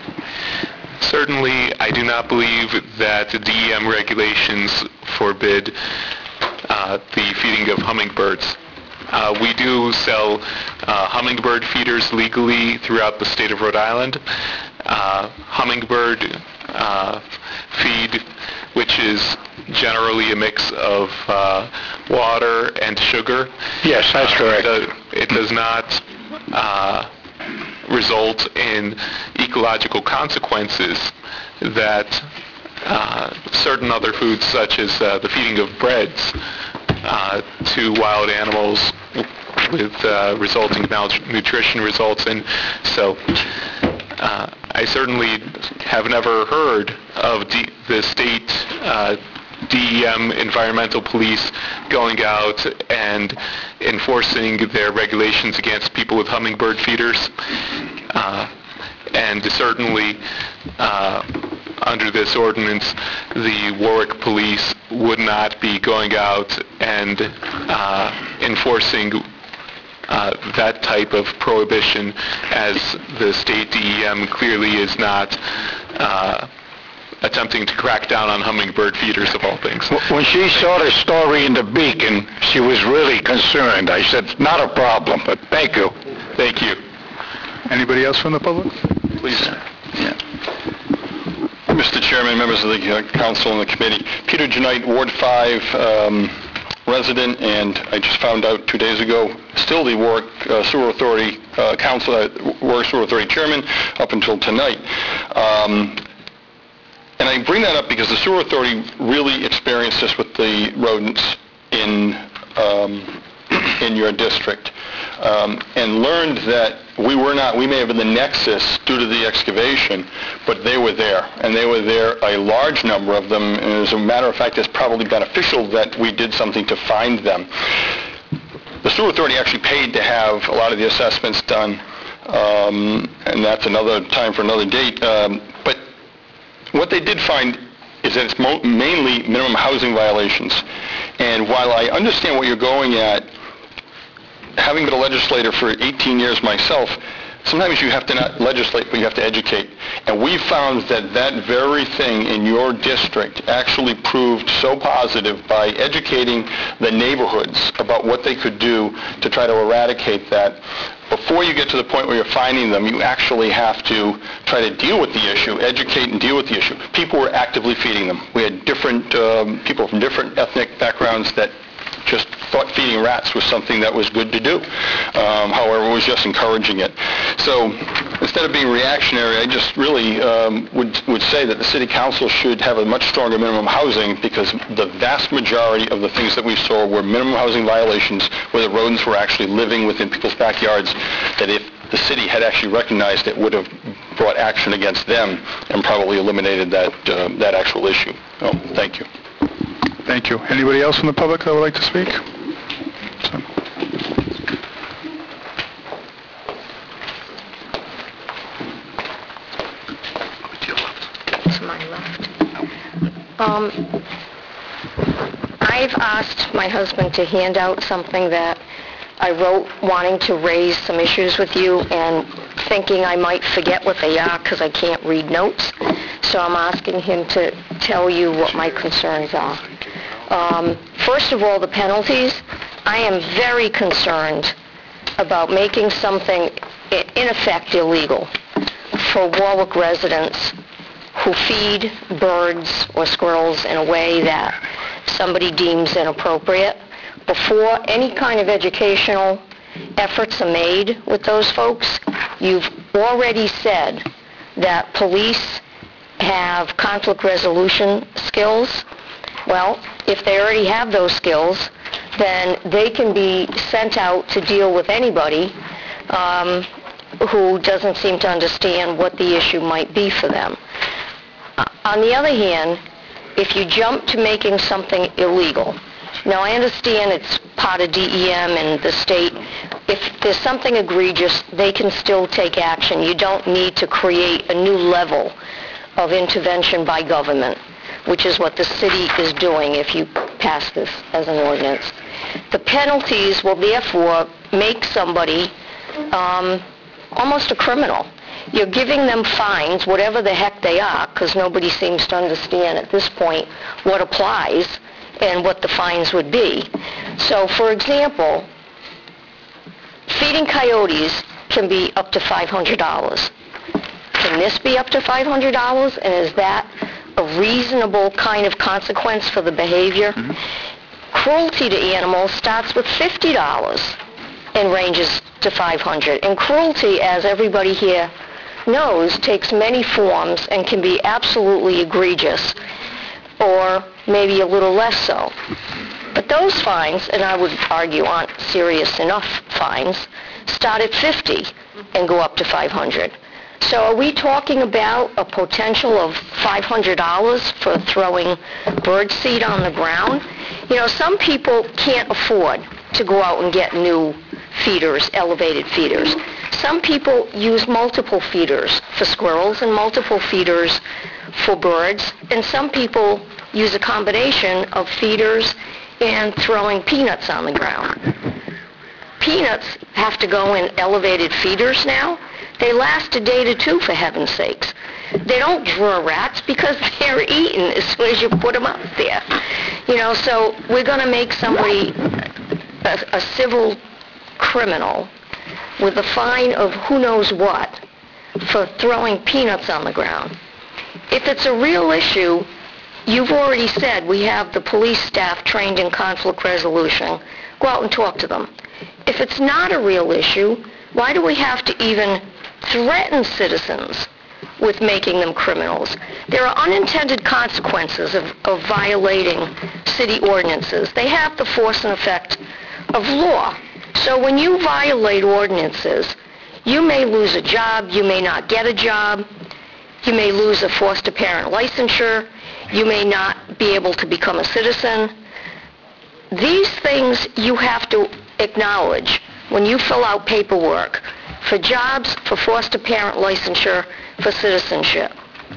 Certainly, I do not believe that the D E M regulations forbid uh, the feeding of hummingbirds. Uh, we do sell uh, hummingbird feeders legally throughout the state of Rhode Island. Uh, hummingbird uh, feed, which is generally a mix of uh, water and sugar. Yes, that's correct. Uh, it does not uh, result in ecological consequences that uh, certain other foods, such as uh, the feeding of breads uh, to wild animals with uh, resulting malnutrition results in. So uh, I certainly have never heard of D- the state uh, D E M environmental police going out and enforcing their regulations against people with hummingbird feeders. Uh, and certainly, uh, under this ordinance, the Warwick Police would not be going out and uh, enforcing uh, that type of prohibition, as the state D E M clearly is not uh, attempting to crack down on hummingbird feeders of all things. When she saw the story in the Beacon, she was really concerned. I said, not a problem, but thank you. Thank you. Anybody else from the public? Please. Yeah. Mister Chairman, members of the uh, council and the committee, Peter Genite, Ward five um, resident, and I just found out two days ago, still the Warwick uh, Sewer Authority uh, council, uh, Warwick Sewer Authority chairman up until tonight. Um, and I bring that up because the Sewer Authority really experienced this with the rodents in um, in your district, um, and learned that we were not, we may have been the nexus due to the excavation, but they were there, and they were there, a large number of them, and as a matter of fact, it's probably beneficial that we did something to find them. The Sewer Authority actually paid to have a lot of the assessments done, um, and that's another time for another date, um, but what they did find is that it's mo- mainly minimum housing violations, and while I understand what you're going at, having been a legislator for eighteen years myself, sometimes you have to not legislate, but you have to educate. And we found that that very thing in your district actually proved so positive by educating the neighborhoods about what they could do to try to eradicate that. Before you get to the point where you're finding them, you actually have to try to deal with the issue, educate and deal with the issue. People were actively feeding them. We had different um, people from different ethnic backgrounds that just thought feeding rats was something that was good to do. Um, however, it was just encouraging it. So instead of being reactionary, I just really um, would, would say that the City Council should have a much stronger minimum housing, because the vast majority of the things that we saw were minimum housing violations where the rodents were actually living within people's backyards, that if the city had actually recognized it, would have brought action against them and probably eliminated that, uh, that actual issue. Oh, thank you. Thank you. Anybody else from the public that would like to speak? So- To my left. Um, I've asked my husband to hand out something that I wrote wanting to raise some issues with you and thinking I might forget what they are because I can't read notes. So I'm asking him to tell you what my concerns are. Um, first of all, the penalties. I am very concerned about making something i- in effect illegal for Warwick residents who feed birds or squirrels in a way that somebody deems inappropriate. Before any kind of educational efforts are made with those folks, you've already said that police have conflict resolution skills. Well, if they already have those skills, then they can be sent out to deal with anybody um, who doesn't seem to understand what the issue might be for them. Uh, on the other hand, if you jump to making something illegal, now I understand it's part of D E M and the state. If there's something egregious, they can still take action. You don't need to create a new level of intervention by government, which is what the city is doing if you pass this as an ordinance. The penalties will therefore make somebody um, almost a criminal. You're giving them fines, whatever the heck they are, because nobody seems to understand at this point what applies and what the fines would be. So, for example, feeding coyotes can be up to five hundred dollars. Can this be up to five hundred dollars? And is that a reasonable kind of consequence for the behavior? Mm-hmm. Cruelty to animals starts with fifty dollars and ranges to five hundred dollars. And cruelty, as everybody here knows, takes many forms and can be absolutely egregious, or maybe a little less so. But those fines, and I would argue aren't serious enough fines, start at fifty and go up to five hundred. So are we talking about a potential of five hundred dollars for throwing bird seed on the ground? You know, some people can't afford to go out and get new feeders, elevated feeders. Some people use multiple feeders for squirrels and multiple feeders for birds, and some people use a combination of feeders and throwing peanuts on the ground. Peanuts have to go in elevated feeders now. They last a day to two, for heaven's sakes. They don't draw rats because they're eaten as soon as you put them up there. You know, so we're going to make somebody a, a civil criminal with a fine of who knows what for throwing peanuts on the ground. If it's a real issue, you've already said we have the police staff trained in conflict resolution. Go out and talk to them. If it's not a real issue, why do we have to even threaten citizens with making them criminals? There are unintended consequences of, of violating city ordinances. They have the force and effect of law. So when you violate ordinances, you may lose a job, you may not get a job, you may lose a foster parent licensure, you may not be able to become a citizen. These things you have to acknowledge when you fill out paperwork for jobs, for foster parent licensure, for citizenship.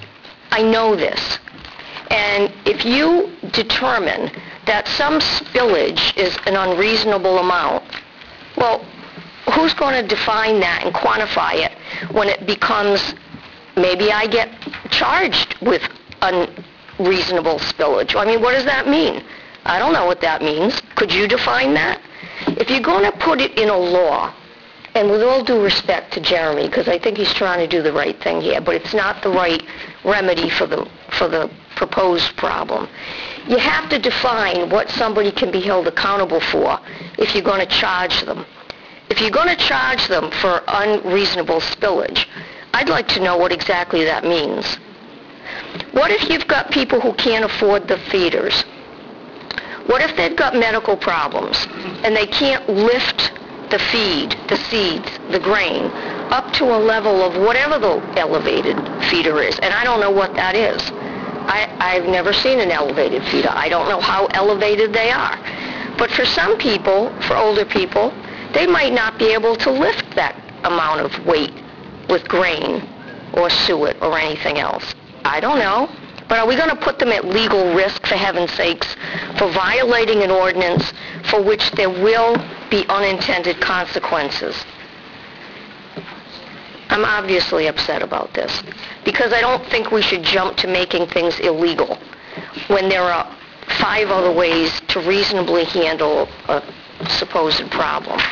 I know this. And if you determine that some spillage is an unreasonable amount, well, who's going to define that and quantify it when it becomes, maybe I get charged with unreasonable spillage? I mean, what does that mean? I don't know what that means. Could you define that? If you're going to put it in a law, and with all due respect to Jeremy, because I think he's trying to do the right thing here, but it's not the right remedy for the for the proposed problem. You have to define what somebody can be held accountable for if you're going to charge them. If you're going to charge them for unreasonable spillage, I'd like to know what exactly that means. What if you've got people who can't afford the feeders? What if they've got medical problems and they can't lift the feed, the seeds, the grain, up to a level of whatever the elevated feeder is? And I don't know what that is. I, I've never seen an elevated feeder. I don't know how elevated they are. But for some people, for older people, they might not be able to lift that amount of weight with grain or suet or anything else. I don't know. But are we going to put them at legal risk, for heaven's sakes, for violating an ordinance for which there will be unintended consequences? I'm obviously upset about this, because I don't think we should jump to making things illegal when there are five other ways to reasonably handle a supposed problem.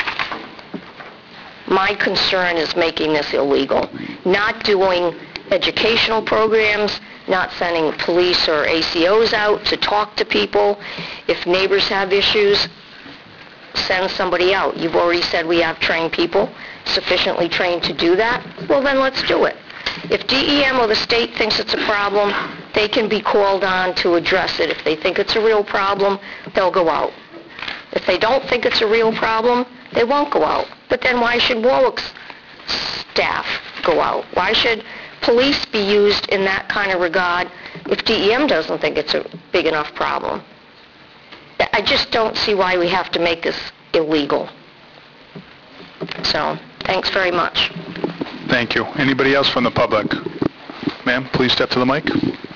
My concern is making this illegal, not doing educational programs, not sending police or A C Os out to talk to people. If neighbors have issues, send somebody out. You've already said we have trained people, sufficiently trained to do that. Well, then let's do it. If D E M or the state thinks it's a problem, they can be called on to address it. If they think it's a real problem, they'll go out. If they don't think it's a real problem, they won't go out. But then why should Warwick's staff go out? Why should police be used in that kind of regard if D E M doesn't think it's a big enough problem? I just don't see why we have to make this illegal. So, thanks very much. Thank you. Anybody else from the public? Ma'am, please step to the mic.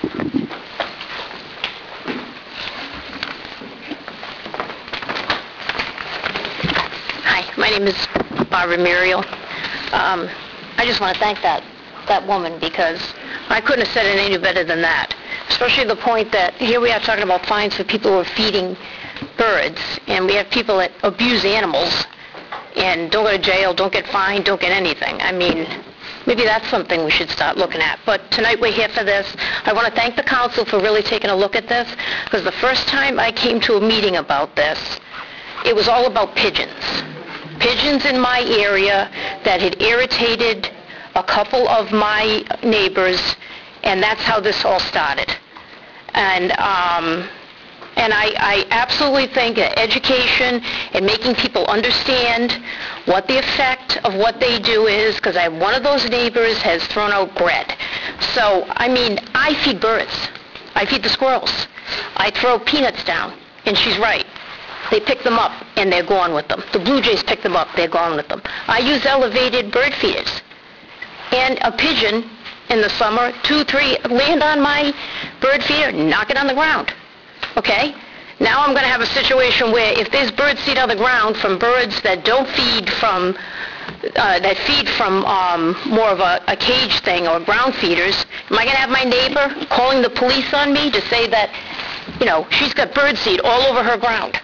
Hi, my name is Barbara Muriel. Um, I just want to thank that that woman, because I couldn't have said it any better than that. Especially the point that here we are talking about fines for people who are feeding birds, and we have people that abuse animals and don't go to jail, don't get fined, don't get anything. I mean, maybe that's something we should start looking at. But tonight we're here for this. I want to thank the council for really taking a look at this, because the first time I came to a meeting about this, it was all about pigeons. Pigeons in my area that had irritated a couple of my neighbors, and that's how this all started. And um, and I, I absolutely think that education and making people understand what the effect of what they do is, because I have one of those neighbors has thrown out bread. So, I mean, I feed birds. I feed the squirrels. I throw peanuts down, and she's right. They pick them up, and they're gone with them. The blue jays pick them up, they're gone with them. I use elevated bird feeders. And a pigeon in the summer, two, three, land on my bird feeder, knock it on the ground. Okay? Now I'm going to have a situation where if there's bird seed on the ground from birds that don't feed from, uh, that feed from um, more of a, a cage thing or ground feeders, am I going to have my neighbor calling the police on me to say that, you know, she's got bird seed all over her ground?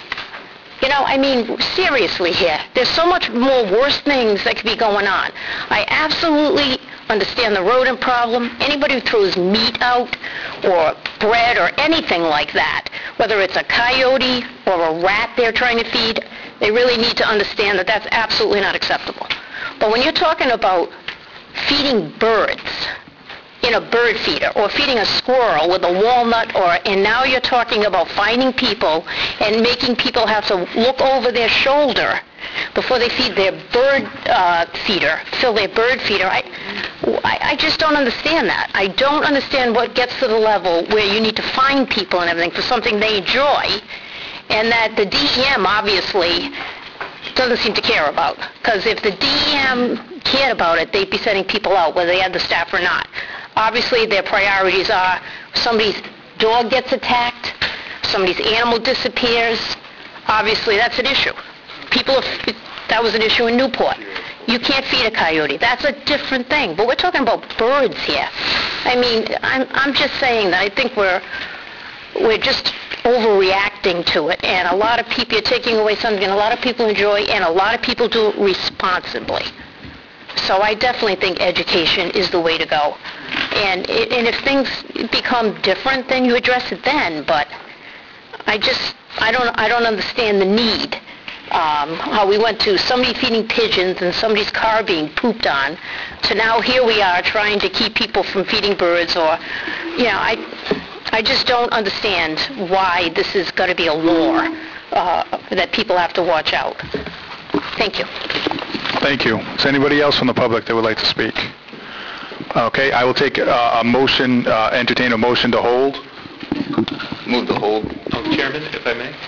You know, I mean, seriously here, there's so much more worse things that could be going on. I absolutely understand the rodent problem. Anybody who throws meat out or bread or anything like that, whether it's a coyote or a rat they're trying to feed, they really need to understand that that's absolutely not acceptable. But when you're talking about feeding birds in a bird feeder or feeding a squirrel with a walnut, or and now you're talking about finding people and making people have to look over their shoulder before they feed their bird uh, feeder, fill their bird feeder. I, I, I just don't understand that. I don't understand what gets to the level where you need to fine people and everything for something they enjoy, and that the D E M obviously doesn't seem to care about. Because if the D E M cared about it, they'd be sending people out, whether they had the staff or not. Obviously, their priorities are somebody's dog gets attacked, somebody's animal disappears. Obviously, that's an issue. People, have, that was an issue in Newport. You can't feed a coyote. That's a different thing. But we're talking about birds here. I mean, I'm, I'm just saying that I think we're, we're just overreacting to it. And a lot of people, you're taking away something a lot of people enjoy, and a lot of people do it responsibly. So I definitely think education is the way to go. And, i- and if things become different, then you address it then, but I just, I don't, I don't understand the need. Um, how we went to somebody feeding pigeons and somebody's car being pooped on, to now here we are trying to keep people from feeding birds, or, you know, I, I just don't understand why this is going to be a law uh, that people have to watch out. Thank you. Thank you. Is anybody else from the public that would like to speak? Okay, I will take uh, a motion, uh, entertain a motion to hold. Move the hold. Oh, Chairman, if I may?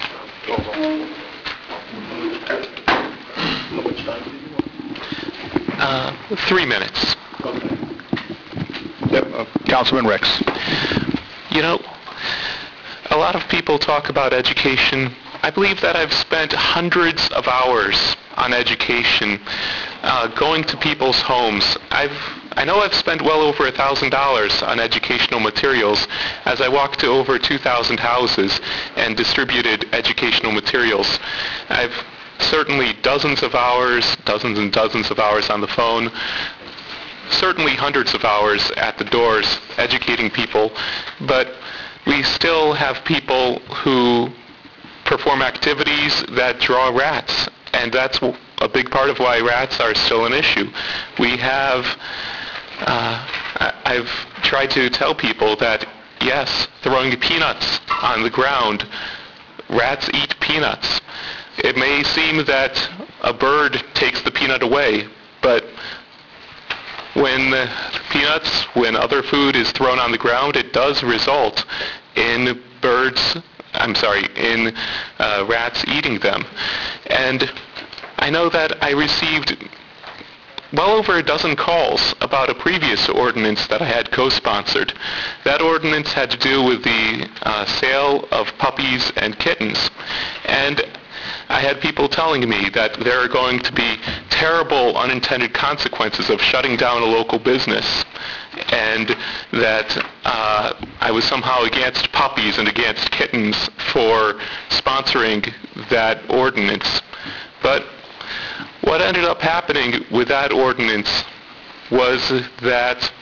Uh, Three minutes. Yep. uh, Councilman Ricks. You know, a lot of people talk about education. I believe that I've spent hundreds of hours on education, uh, going to people's homes. I've, I know I've spent well over one thousand dollars on educational materials as I walked to over two thousand houses and distributed educational materials. I've certainly dozens of hours, dozens and dozens of hours on the phone, certainly hundreds of hours at the doors educating people, but we still have people who perform activities that draw rats, and that's a big part of why rats are still an issue. We have, uh, I- I've tried to tell people that, yes, throwing peanuts on the ground, rats eat peanuts. It may seem that a bird takes the peanut away, but when the peanuts, when other food is thrown on the ground, it does result in birds, I'm sorry, in uh, rats eating them. And I know that I received well over a dozen calls about a previous ordinance that I had co-sponsored. That ordinance had to do with the uh, sale of puppies and kittens. And I had people telling me that there are going to be terrible unintended consequences of shutting down a local business, and that uh, I was somehow against puppies and against kittens for sponsoring that ordinance. But what ended up happening with that ordinance was that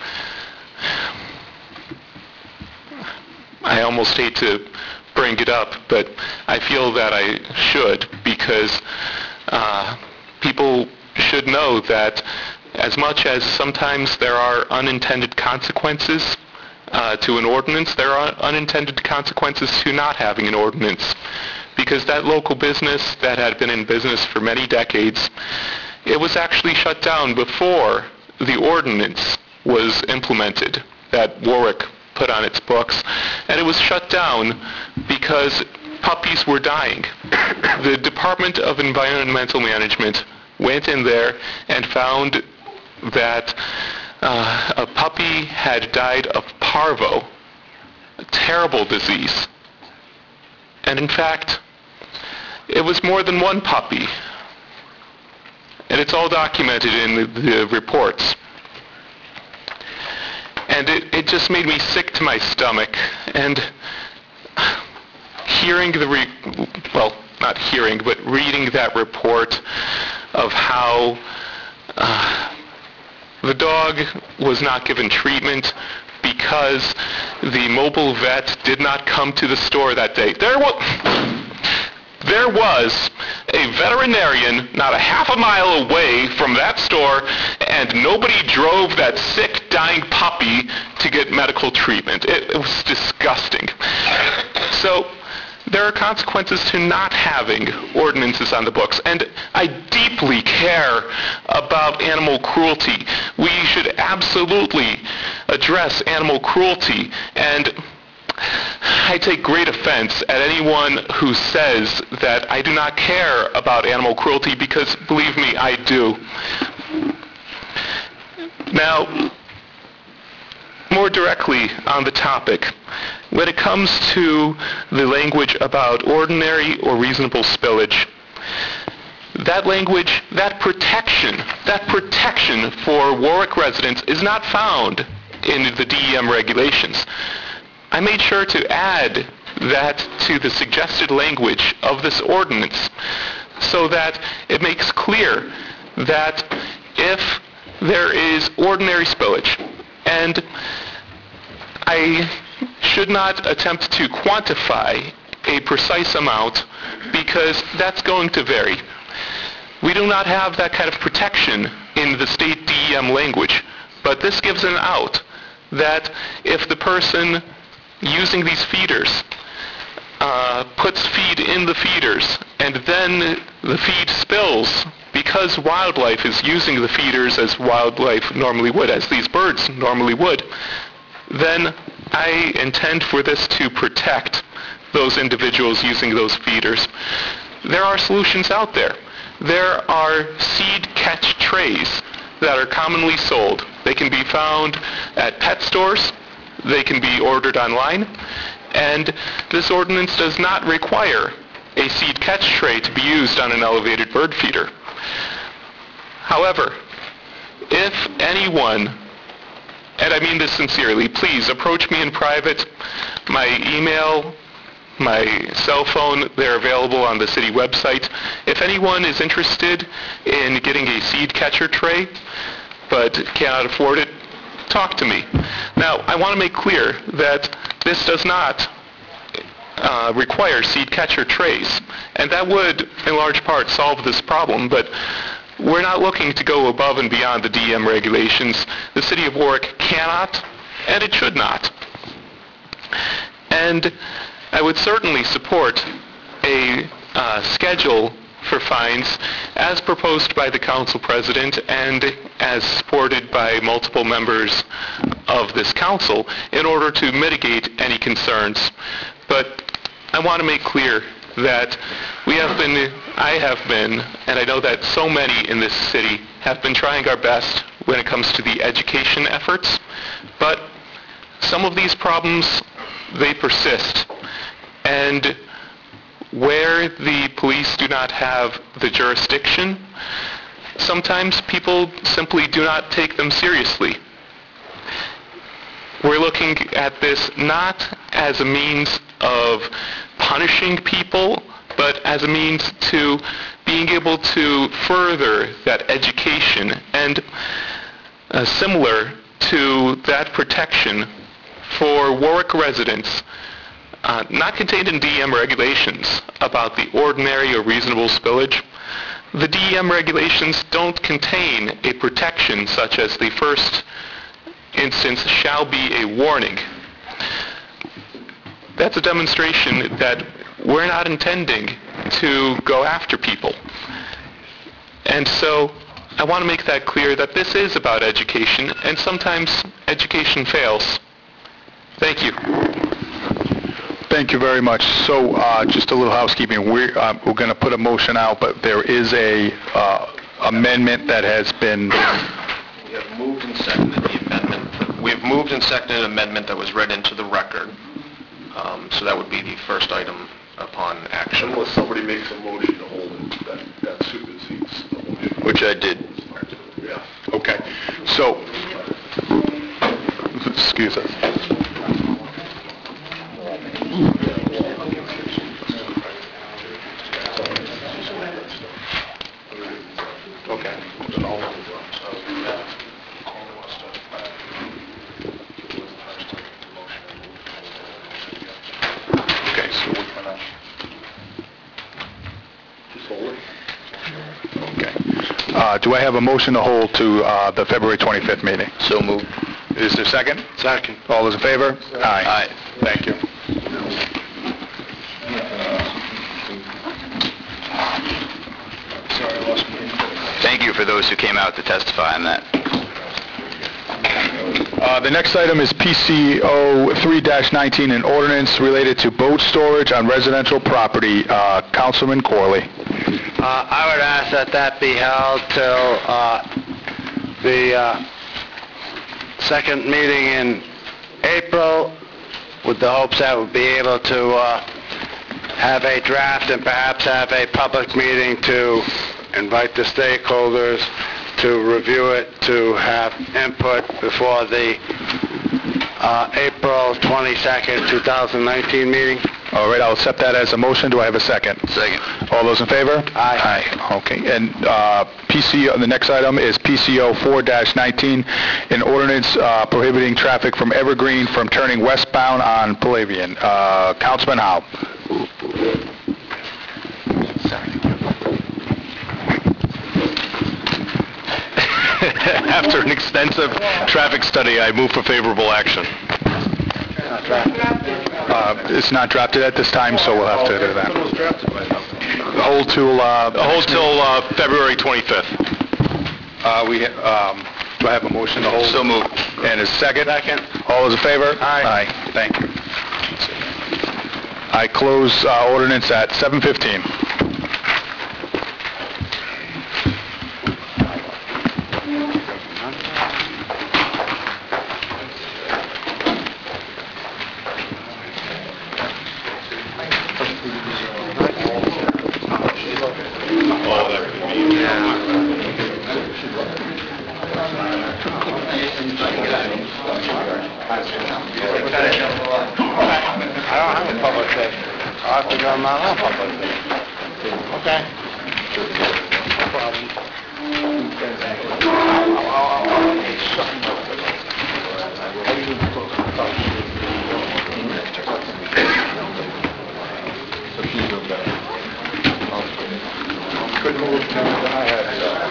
I almost hate to bring it up, but I feel that I should, because uh, people should know that as much as sometimes there are unintended consequences uh, to an ordinance, there are unintended consequences to not having an ordinance. Because that local business that had been in business for many decades, it was actually shut down before the ordinance was implemented that Warwick put on its books, and it was shut down because puppies were dying. The Department of Environmental Management went in there and found that uh, a puppy had died of parvo, a terrible disease. And in fact, it was more than one puppy. And it's all documented in the, the reports. And it, it just made me sick to my stomach. And hearing the, re- well, not hearing, but reading that report of how uh, the dog was not given treatment because the mobile vet did not come to the store that day. There was... There was a veterinarian not a half a mile away from that store, and nobody drove that sick, dying puppy to get medical treatment. It, it was disgusting. So there are consequences to not having ordinances on the books, and I deeply care about animal cruelty. We should absolutely address animal cruelty, and I take great offense at anyone who says that I do not care about animal cruelty, because, believe me, I do. Now, more directly on the topic, when it comes to the language about ordinary or reasonable spillage, that language, that protection, that protection for Warwick residents is not found in the D E M regulations. I made sure to add that to the suggested language of this ordinance so that it makes clear that if there is ordinary spillage And I should not attempt to quantify a precise amount because that's going to vary. We do not have that kind of protection in the state D E M language, but this gives an out that if the person using these feeders uh, puts feed in the feeders and then the feed spills because wildlife is using the feeders as wildlife normally would, as these birds normally would, then I intend for this to protect those individuals using those feeders. There are solutions out there. There are seed catch trays that are commonly sold. They can be found at pet stores. They can be ordered online. And this ordinance does not require a seed catch tray to be used on an elevated bird feeder. However, if anyone, and I mean this sincerely, please approach me in private. My email, my cell phone, they're available on the city website. If anyone is interested in getting a seed catcher tray but cannot afford it, talk to me. Now, I want to make clear that this does not uh, require seed catcher trays, and that would, in large part, solve this problem, but we're not looking to go above and beyond the D E M regulations. The City of Warwick cannot, and it should not. And I would certainly support a uh, schedule for fines as proposed by the council president and as supported by multiple members of this council in order to mitigate any concerns. But I want to make clear that we have been, I have been, and I know that so many in this city have been trying our best when it comes to the education efforts, but some of these problems, they persist. And where the police do not have the jurisdiction, sometimes people simply do not take them seriously. We're looking at this not as a means of punishing people, but as a means to being able to further that education and uh, similar to that protection for Warwick residents, uh, not contained in D E M regulations about the ordinary or reasonable spillage. The D E M regulations don't contain a protection such as the first instance shall be a warning. That's a demonstration that we're not intending to go after people. And so I want to make that clear that this is about education, and sometimes education fails. Thank you. Thank you very much. So uh, just a little housekeeping. We're, uh, we're going to put a motion out, but there is a uh, amendment that has been... We have moved and seconded the amendment. We have moved and seconded an amendment that was read into the record. Um, so that would be the first item upon action. Unless somebody makes a motion to hold it, that, that supersedes the motion. Which I did. Yeah. Okay. So, excuse us. Okay. Okay, so we're gonna... Just hold it. Okay. Uh, do I have a motion to hold to uh, the February twenty-fifth meeting? So moved. Is there a second? Second. All those in favor? Aye. Aye. Thank you. Thank you for those who came out to testify on that. Uh, The next item is P C O three dash nineteen, an ordinance related to boat storage on residential property. Uh, Councilman Corley. Uh, I would ask that that be held till uh, the uh, second meeting in April, with the hopes that we'll be able to uh, have a draft and perhaps have a public meeting to invite the stakeholders to review it, to have input before the uh, April twenty-second, two thousand nineteen meeting. All right, I'll accept that as a motion. Do I have a second? Second. All those in favor? Aye. Aye, okay. And uh, P C, the next item is P C O four nineteen, an ordinance uh, prohibiting traffic from Evergreen from turning westbound on Palavian. Uh, Councilman Howe. After an extensive traffic study, I move for favorable action. Uh, It's not drafted at this time, so we'll have to do that. Hold till... uh, Hold till uh, February twenty-fifth. Uh, we, um, do I have a motion to hold? So moved. And a second? Second. All those in favor? Aye. Aye, thank you. I close uh, ordinance at seven fifteen. I don't have a public safety. I'll have to go on my own public safety. Okay. No problem. Couldn't move to I had.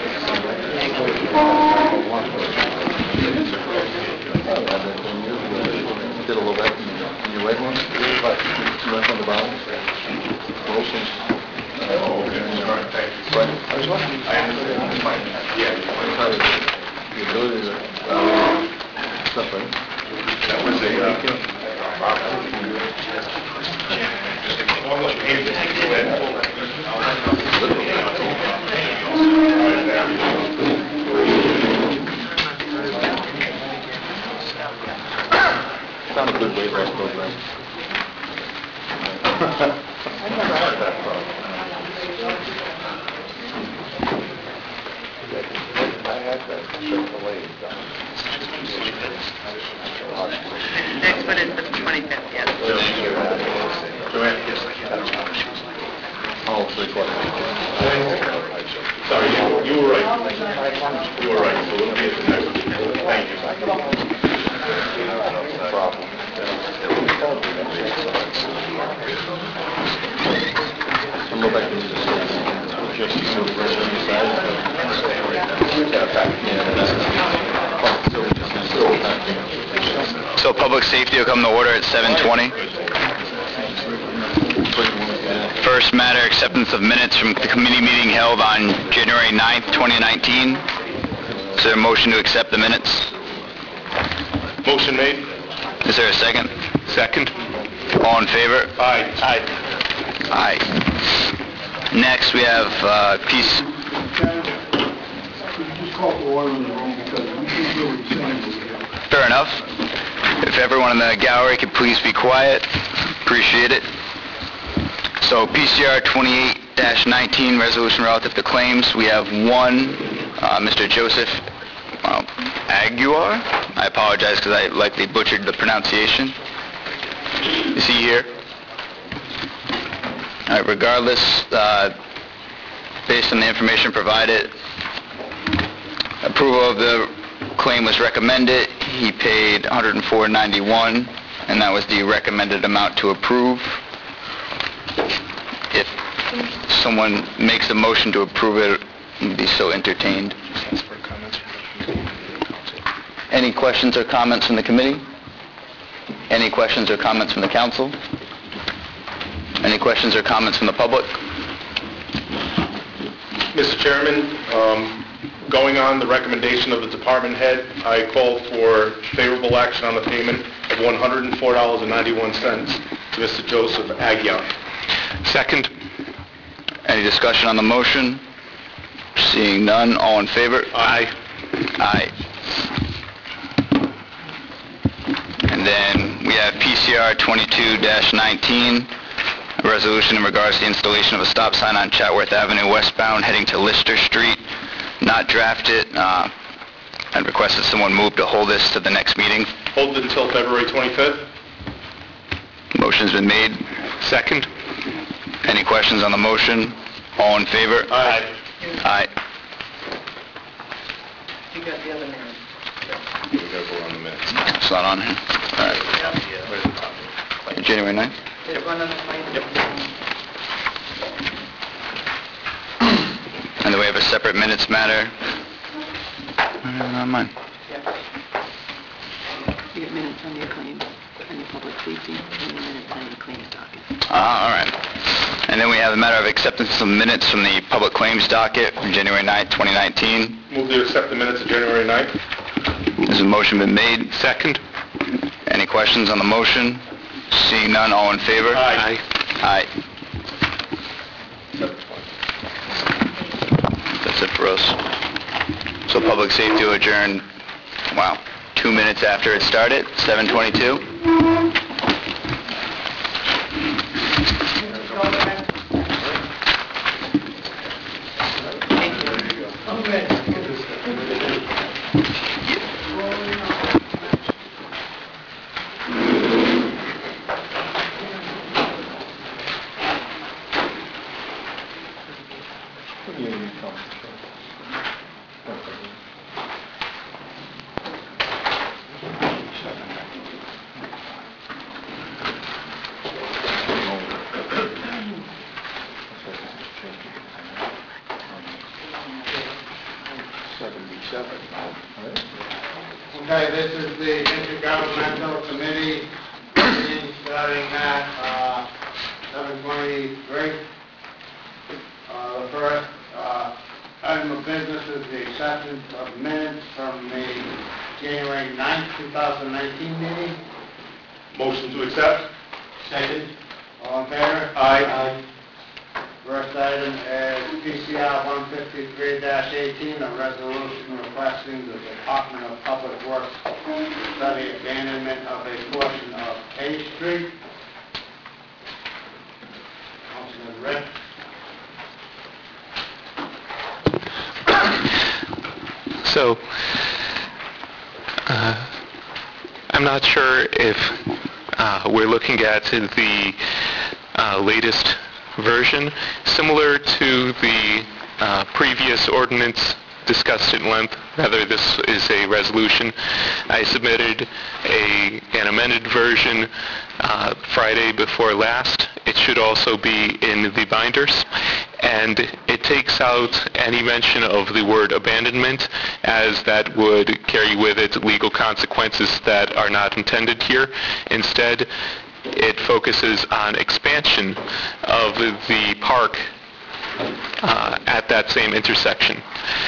Did a little bit in your red one, but too much on the bottom. Wilson. Oh, okay. But I was wondering. I understand. It's fine. Yeah. The ability to uh, stuff, right? That was a. Found a good weight loss program. I never had that problem. I had that Chick-fil-A done. Next one is the twenty-fifth, yes. Joanne, yes, oh, three quarters. Sorry, you you were right. You were right, so we'll be at the next one. Thank you. Problem. Some go back into the state. Just so the rest of the side. So public safety will come to order at seven twenty. First matter, acceptance of minutes from the committee meeting held on January ninth, twenty nineteen. Is there a motion to accept the minutes? Motion made. Is there a second? Second. All in favor? Aye. Aye. Aye. Next, we have uh, piece... Fair enough. If everyone in the gallery could please be quiet, appreciate it. So P C R twenty-eight nineteen, resolution relative to claims. We have one, uh, Mister Joseph uh, Aguiar. I apologize because I likely butchered the pronunciation. Is he here? All right, regardless, uh, based on the information provided, approval of the claim was recommended. He paid one hundred four dollars and ninety-one cents, and that was the recommended amount to approve. If someone makes a motion to approve it, I'd be so entertained. Any questions or comments from the committee? Any questions or comments from the council? Any questions or comments from the public? Mister Chairman, um, going on the recommendation of the department head, I call for favorable action on the payment of one hundred four dollars and ninety-one cents to Mister Joseph Aguiar. Second. Any discussion on the motion? Seeing none, all in favor? Aye. Aye. And then we have P C R twenty-two nineteen, a resolution in regards to the installation of a stop sign on Chatworth Avenue westbound heading to Lister Street. Not drafted. Uh, I'd request that someone move to hold this to the next meeting. Hold it until February twenty-fifth. Motion's been made. Second. Any questions on the motion? All in favor? Aye. Aye. You got the other name. It's not on here? All right. January ninth? There's one other claim. And then we have a separate minutes matter. Uh, Not mine. You get minutes on your claims, on your public safety, and the minutes on your claims docket. Ah, all right. And then we have a matter of acceptance of minutes from the public claims docket from January ninth, twenty nineteen. Move to accept the minutes of January ninth. Has a motion been made? Second. Any questions on the motion? Seeing none, all in favor? Aye. Aye. That's it for us. So public safety will adjourn, wow, two minutes after it started, seven twenty-two. Okay, this is the intergovernmental committee meeting starting at uh, seven twenty-three. Uh, The first uh, item of business is the acceptance of minutes from the January ninth, two thousand nineteen meeting. Motion to accept? Second. All in favor? Aye. First item is P C R one fifty-three eighteen, a resolution requesting the Department of Public Works study abandonment of a portion of K Street. Councilman Rick. So, uh, I'm not sure if uh, we're looking at the uh, latest version. Similar to the uh, previous ordinance discussed at length, rather this is a resolution, I submitted a, an amended version uh, Friday before last. It should also be in the binders. And it takes out any mention of the word abandonment, as that would carry with it legal consequences that are not intended here. Instead, it focuses on expansion of the park uh, at that same intersection.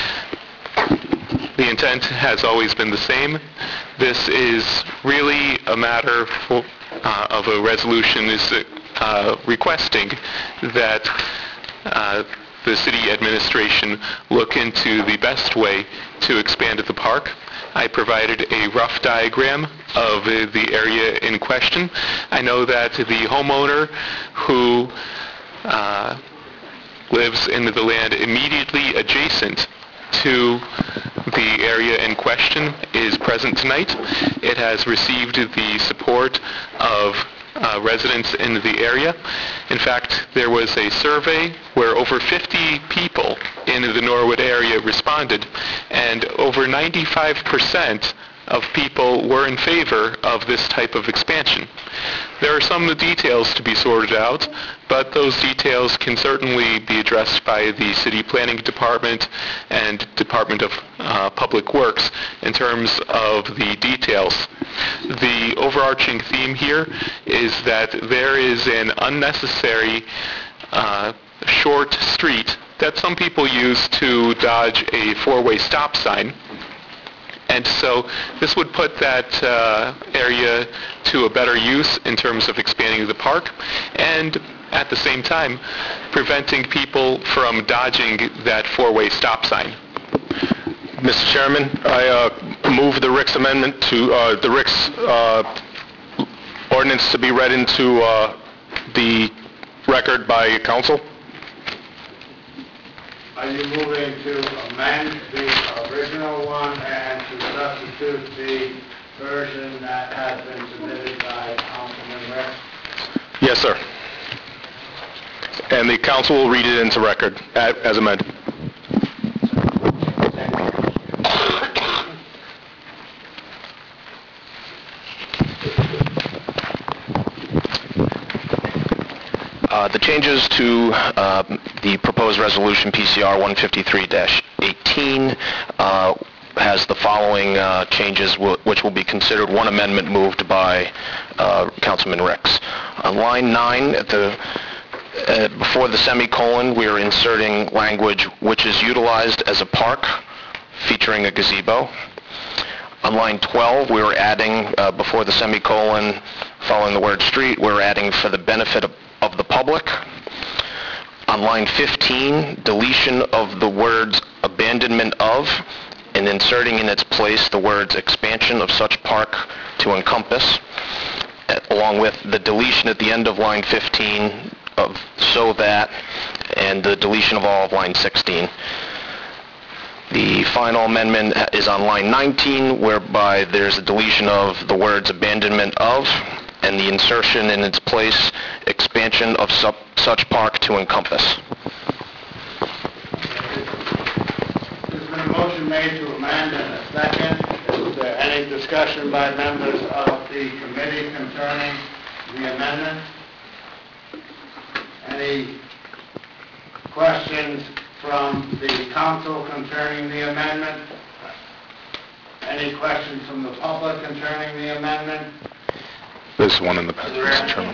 The intent has always been the same. This is really a matter for, uh, of a resolution is uh, requesting that uh, the city administration look into the best way to expand the park. I provided a rough diagram of uh, the area in question. I know that the homeowner who uh, lives in the land immediately adjacent to the area in question is present tonight. It has received the support of Uh, residents in the area. In fact, there was a survey where over fifty people in the Norwood area responded, and over ninety-five percent of people were in favor of this type of expansion. There are some details to be sorted out, but those details can certainly be addressed by the City Planning Department and Department of uh, Public Works in terms of the details. The overarching theme here is that there is an unnecessary uh, short street that some people use to dodge a four-way stop sign. And so this would put that uh, area to a better use in terms of expanding the park, and at the same time preventing people from dodging that four-way stop sign. Mister Chairman, I uh, move the Rick's amendment to, uh, the Rick's uh, ordinance to be read into uh, the record by council. Are you moving to amend the original one and to substitute the version that has been submitted by Councilman Rick? Yes, sir. And the council will read it into record a- as amended. Uh, The changes to uh, the proposed resolution P C R one fifty-three dash eighteen uh, has the following uh, changes, wh- which will be considered one amendment moved by uh, Councilman Ricks. On line nine, at the, uh, before the semicolon, we are inserting language which is utilized as a park featuring a gazebo. On line twelve, we are adding, uh, before the semicolon, following the word street, we're adding for the benefit of of the public. On line fifteen, deletion of the words abandonment of and inserting in its place the words expansion of such park to encompass, uh, along with the deletion at the end of line fifteen of so that, and the deletion of all of line sixteen. The final amendment is on line nineteen, whereby there's a deletion of the words abandonment of and the insertion in its place expansion of su- such park to encompass. There's been a motion made to amend and a second. Is there any discussion by members of the committee concerning the amendment? Any questions from the council concerning the amendment? Any questions from the public concerning the amendment? There's one in the back, Mister Chairman.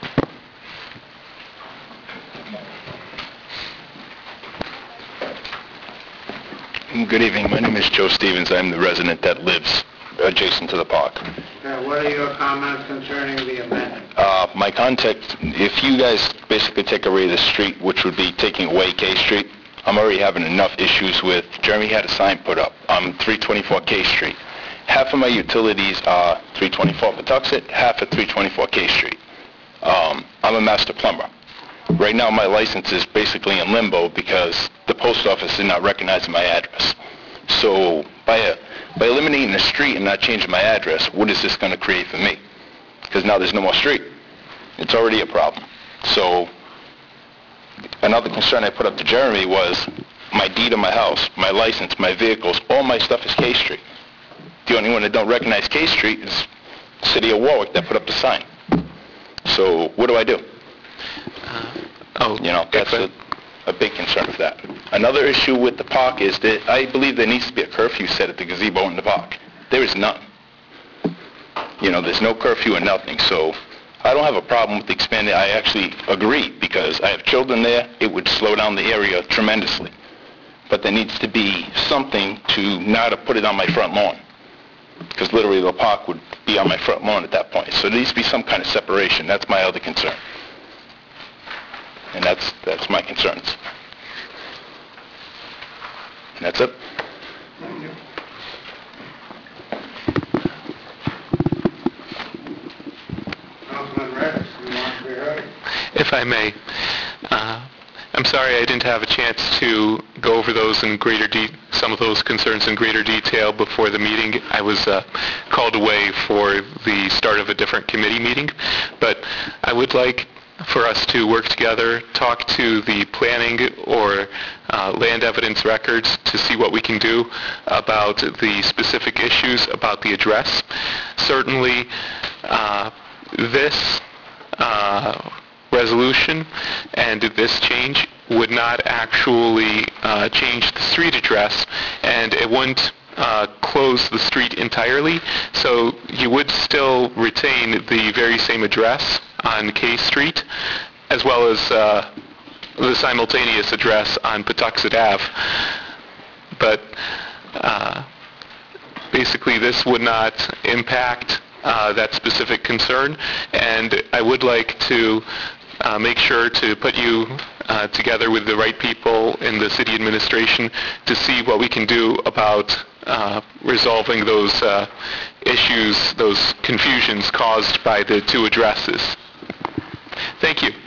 Good evening. My name is Joe Stevens. I'm the resident that lives adjacent to the park. Now, what are your comments concerning the amendment? Uh, my contact, if you guys basically take away the street, which would be taking away K Street, I'm already having enough issues with, Jeremy had a sign put up, on three twenty-four K Street. Half of my utilities are three twenty-four Patuxent, half at three twenty-four K Street. Um, I'm a master plumber. Right now, my license is basically in limbo because the post office is not recognizing my address. So by a, by eliminating the street and not changing my address, what is this going to create for me? Because now there's no more street. It's already a problem. So another concern I put up to Jeremy was my deed of my house, my license, my vehicles, all my stuff is K Street. The only one that don't recognize K Street is the City of Warwick that put up the sign. So what do I do? Uh, oh, You know, that's a, a big concern of that. Another issue with the park is that I believe there needs to be a curfew set at the gazebo in the park. There is none. You know, there's no curfew or nothing, so I don't have a problem with expanding. I actually agree, because I have children there. It would slow down the area tremendously. But there needs to be something to not to put it on my front lawn, because literally the park would be on my front lawn at that point. So there needs to be some kind of separation. That's my other concern. And that's that's my concerns. And that's it. Councilman Ricks, you want to be heard? If I may, uh, I'm sorry I didn't have a chance to go over those in greater de- some of those concerns in greater detail before the meeting. I was uh, called away for the start of a different committee meeting, but I would like for us to work together, talk to the planning or uh, land evidence records to see what we can do about the specific issues about the address. Certainly, uh, this uh, resolution and this change would not actually uh, change the street address, and it wouldn't uh, close the street entirely, so you would still retain the very same address on K Street, as well as uh, the simultaneous address on Patuxent Ave. But uh, basically, this would not impact uh, that specific concern, and I would like to uh, make sure to put you uh, together with the right people in the city administration to see what we can do about uh, resolving those uh, issues, those confusions caused by the two addresses. Thank you.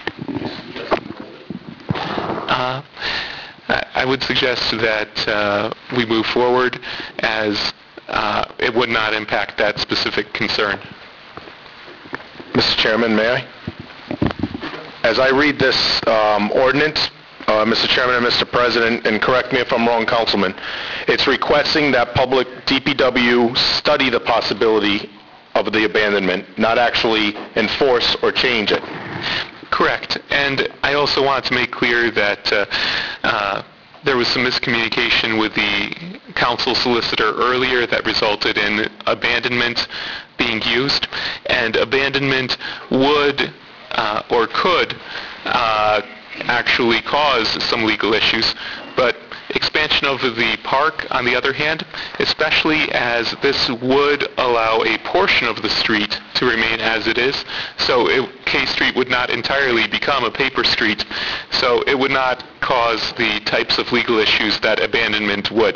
Uh, I I would suggest that uh, we move forward, as uh, it would not impact that specific concern. Mister Chairman, may I? as I read this um, ordinance, uh, Mister Chairman and Mister President, and correct me if I'm wrong, Councilman, it's requesting that public D P W study the possibility of the abandonment, not actually enforce or change it. Correct. And I also wanted to make clear that uh, uh, there was some miscommunication with the council solicitor earlier that resulted in abandonment being used, and abandonment would uh, or could uh, actually cause some legal issues, but expansion of the park, on the other hand, especially as this would allow a portion of the street to remain as it is, so it, K Street would not entirely become a paper street, so it would not cause the types of legal issues that abandonment would.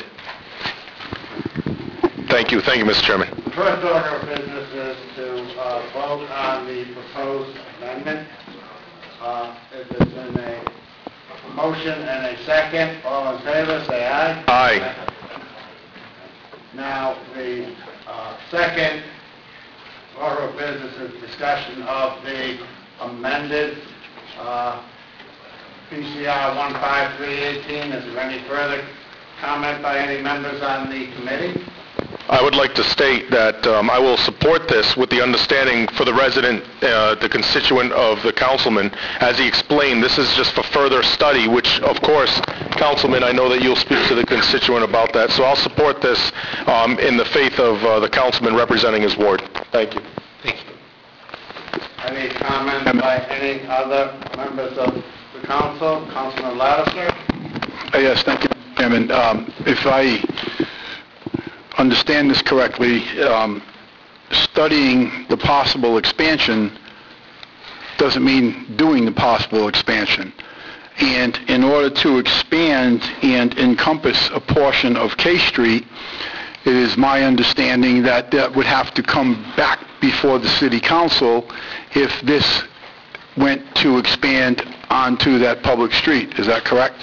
Thank you. Thank you, Mister Chairman. The first order of business is to uh, vote on the proposed amendment. Uh, If there's been a motion and a second, all in favor, say aye. Aye. Now, the uh, second order of business is discussion of the amended uh, P C R one five three eighteen. Is there any further comment by any members on the committee? I would like to state that um, I will support this with the understanding for the resident, uh, the constituent of the councilman. As he explained, this is just for further study, which, of course, Councilman, I know that you'll speak to the constituent about that. So I'll support this um, in the faith of uh, the councilman representing his ward. Thank you. Thank you. Any comments by any other members of the council? Councilman Lattiser? Uh, Yes, thank you, Mister Chairman. Um, If I understand this correctly, um, studying the possible expansion doesn't mean doing the possible expansion. And in order to expand and encompass a portion of K Street, it is my understanding that that would have to come back before the city council if this went to expand onto that public street. Is that correct?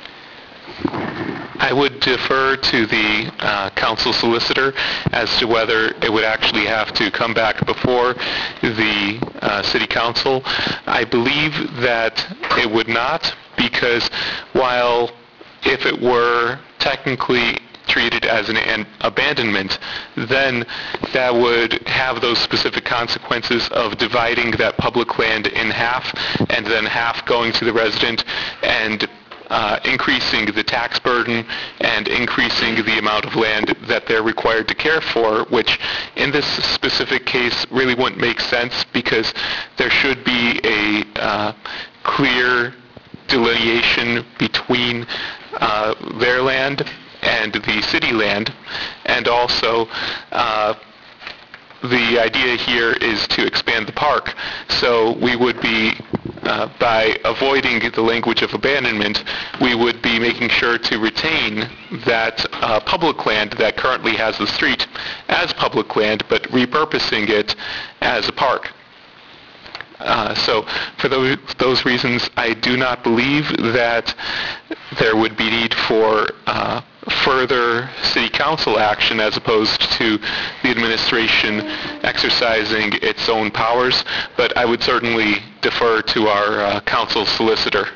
I would defer to the uh, council solicitor as to whether it would actually have to come back before the uh, city council. I believe that it would not, because while if it were technically treated as an, an abandonment, then that would have those specific consequences of dividing that public land in half, and then half going to the resident, and Uh, increasing the tax burden and increasing the amount of land that they're required to care for, which in this specific case really wouldn't make sense, because there should be a uh, clear delineation between uh, their land and the city land, and also uh, the idea here is to expand the park, so we would be Uh, by avoiding the language of abandonment, we would be making sure to retain that uh, public land that currently has the street as public land, but repurposing it as a park. Uh, so for those, those reasons, I do not believe that there would be need for uh, further city council action as opposed to the administration exercising its own powers, but I would certainly defer to our uh, council solicitor.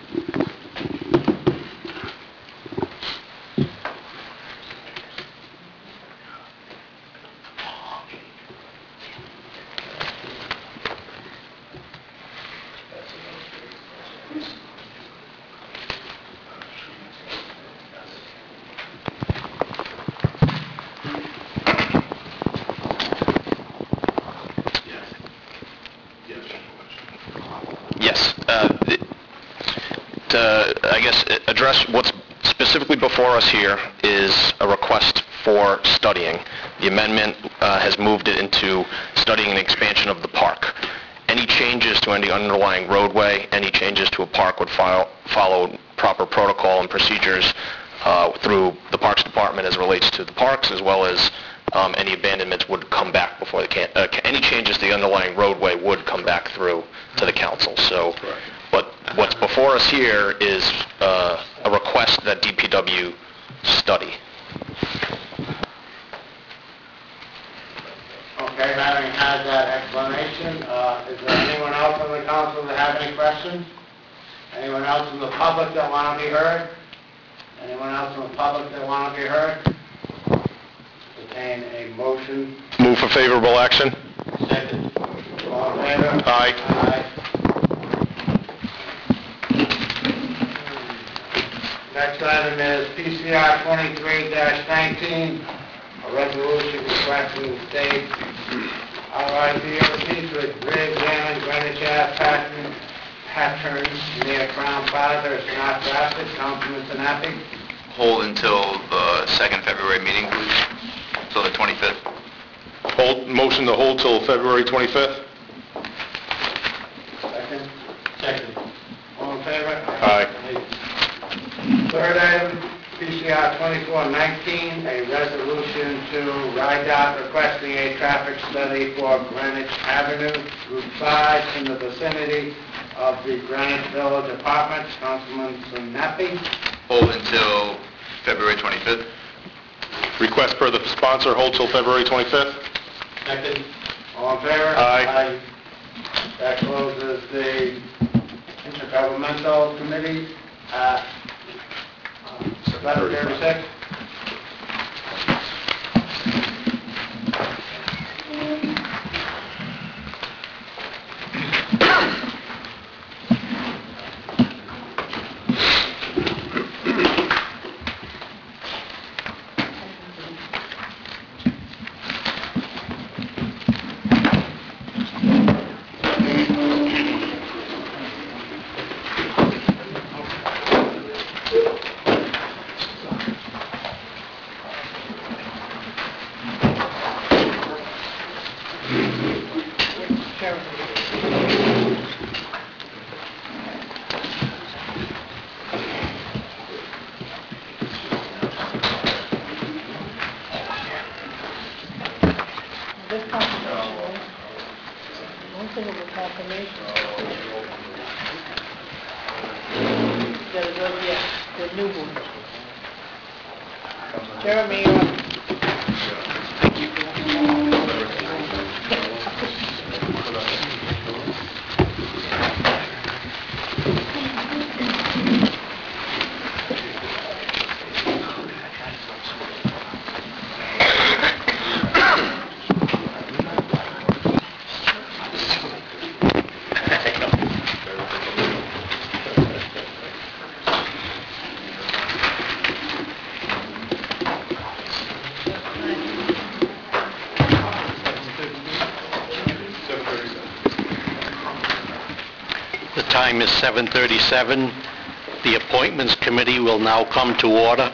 Yes. Uh, to, I guess, address what's specifically before us here is a request for studying. The amendment uh, has moved it into studying the expansion of the park. Any changes to any underlying roadway, any changes to a park would file, follow proper protocol and procedures uh, through the Parks Department as it relates to the parks, as well as um, any abandonments would come back before the can- uh, any changes to the underlying roadway would come back through to the council. So, but what's before us here is uh, a request that D P W study. Okay, having has that explanation. Uh, Is there anyone else on the council that have any questions? Anyone else in the public that want to be heard? Anyone else in the public that want to be heard? Entertain a motion. Move for favorable action. Second. All in favor? Aye. Aye. Next item is P C R twenty-three nineteen, a resolution requesting the state authorize the D O T to re-examine Greenwich Ave pattern, patterns near Crown Plaza is not drafted. Councilman Sinapi? Hold until the second February meeting, please, till the twenty-fifth. Hold, motion to hold till February twenty-fifth? Second? Second. All in favor? Aye. Third item, P C R twenty-four nineteen, a resolution to RIDOT requesting a traffic study for Greenwich Avenue, Route five, in the vicinity of the Greenwich Village Apartments. Councilman Sinapi? Hold until February twenty-fifth. Request per the sponsor, hold till February twenty-fifth? Second. All in favor? Aye. That closes the intergovernmental committee at eleven thirty-six. Jeremy, The time is seven thirty-seven. The Appointments Committee will now come to order.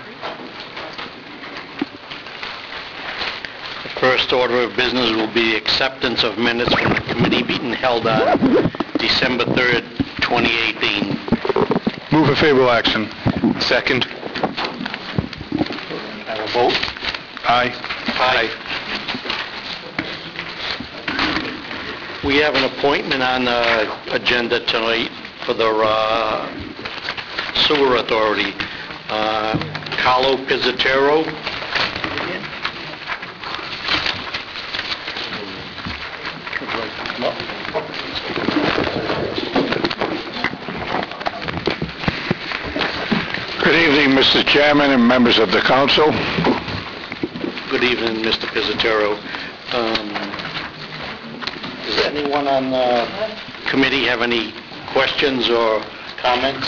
The first order of business will be acceptance of minutes from the committee meeting held on December third, twenty eighteen. Move for favorable action. Second. Have a vote? Aye. Aye. We have an appointment on the agenda tonight for the uh, Sewer Authority. Uh, Carlo Pizzatero. Good evening, Mister Chairman and members of the council. Good evening, Mister Pizzatero. Um, Does anyone on the committee have any questions or comments?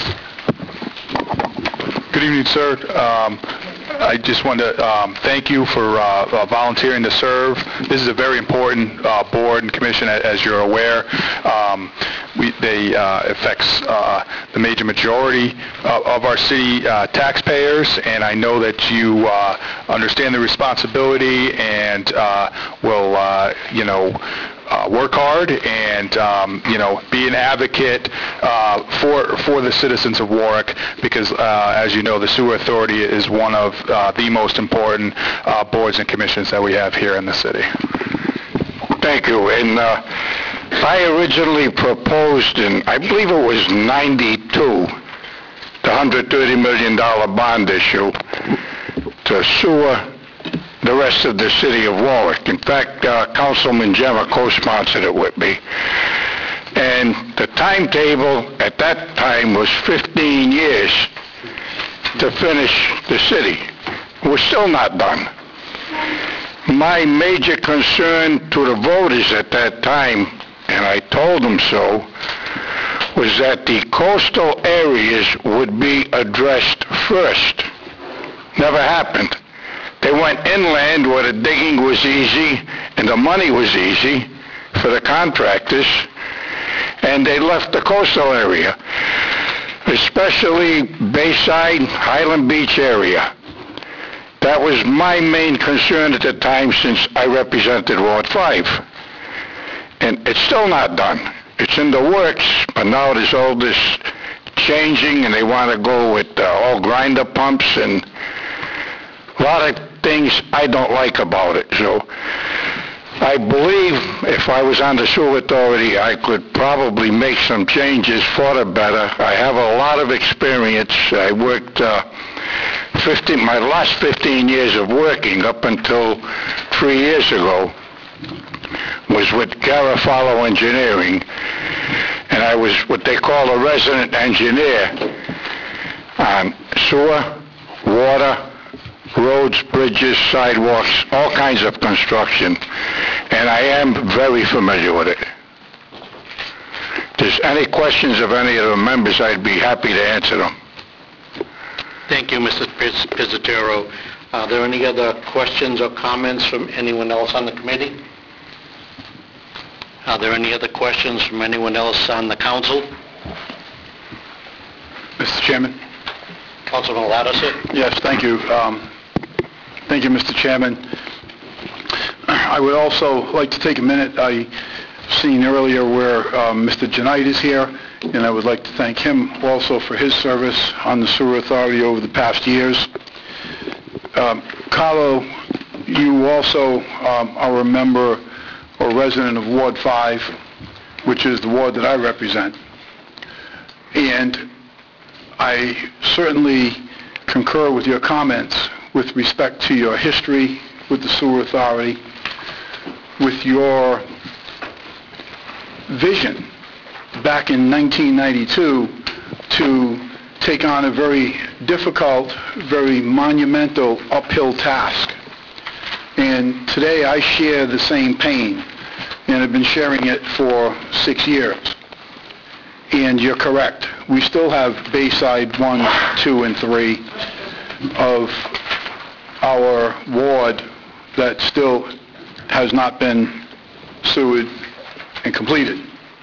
Good evening, sir. Um, I just want to um, thank you for uh, uh, volunteering to serve. This is a very important uh, board and commission, a- as you're aware. Um, we, they uh, affects uh, the major majority of, of our city uh, taxpayers, and I know that you uh, understand the responsibility and uh, will, uh, you know, uh, work hard and, um, you know, be an advocate uh, for for the citizens of Warwick, because, uh, as you know, the Sewer Authority is one of uh, the most important uh, boards and commissions that we have here in the city. Thank you. And uh, I originally proposed in, I believe it was ninety-two, the one hundred thirty million dollars bond issue to sewer the rest of the city of Warwick. In fact, uh, Councilman Gemma co-sponsored it with me. And the timetable at that time was fifteen years to finish the city. We're still not done. My major concern to the voters at that time, and I told them so, was that the coastal areas would be addressed first. Never happened. They went inland where the digging was easy and the money was easy for the contractors, and they left the coastal area, especially Bayside, Highland Beach area. That was my main concern at the time since I represented Ward five. And it's still not done. It's in the works, but now there's all this changing and they want to go with uh, all grinder pumps and a lot of things I don't like about it. So I believe if I was on the sewer authority, I could probably make some changes for the better. I have a lot of experience. I worked uh, fifteen, my last fifteen years of working up until three years ago was with Garofalo Engineering, and I was what they call a resident engineer on sewer, water, roads, bridges, sidewalks, all kinds of construction, and I am very familiar with it. If there's any questions of any of the members, I'd be happy to answer them. Thank you, Mister Piz- Pizzatero. Are there any other questions or comments from anyone else on the committee? Are there any other questions from anyone else on the council? Mister Chairman? Councilman Lattiser? Yes, thank you. Um, Thank you, Mister Chairman. I would also like to take a minute. I seen earlier where um, Mister Genite is here, and I would like to thank him also for his service on the Sewer Authority over the past years. Um, Carlo, you also um, are a member or resident of Ward five, which is the ward that I represent. And I certainly concur with your comments with respect to your history with the Sewer Authority, with your vision back in nineteen ninety-two to take on a very difficult, very monumental uphill task. And today I share the same pain, and I've been sharing it for six years. And you're correct. We still have Bayside one, two, and three of our ward that still has not been sewered and completed.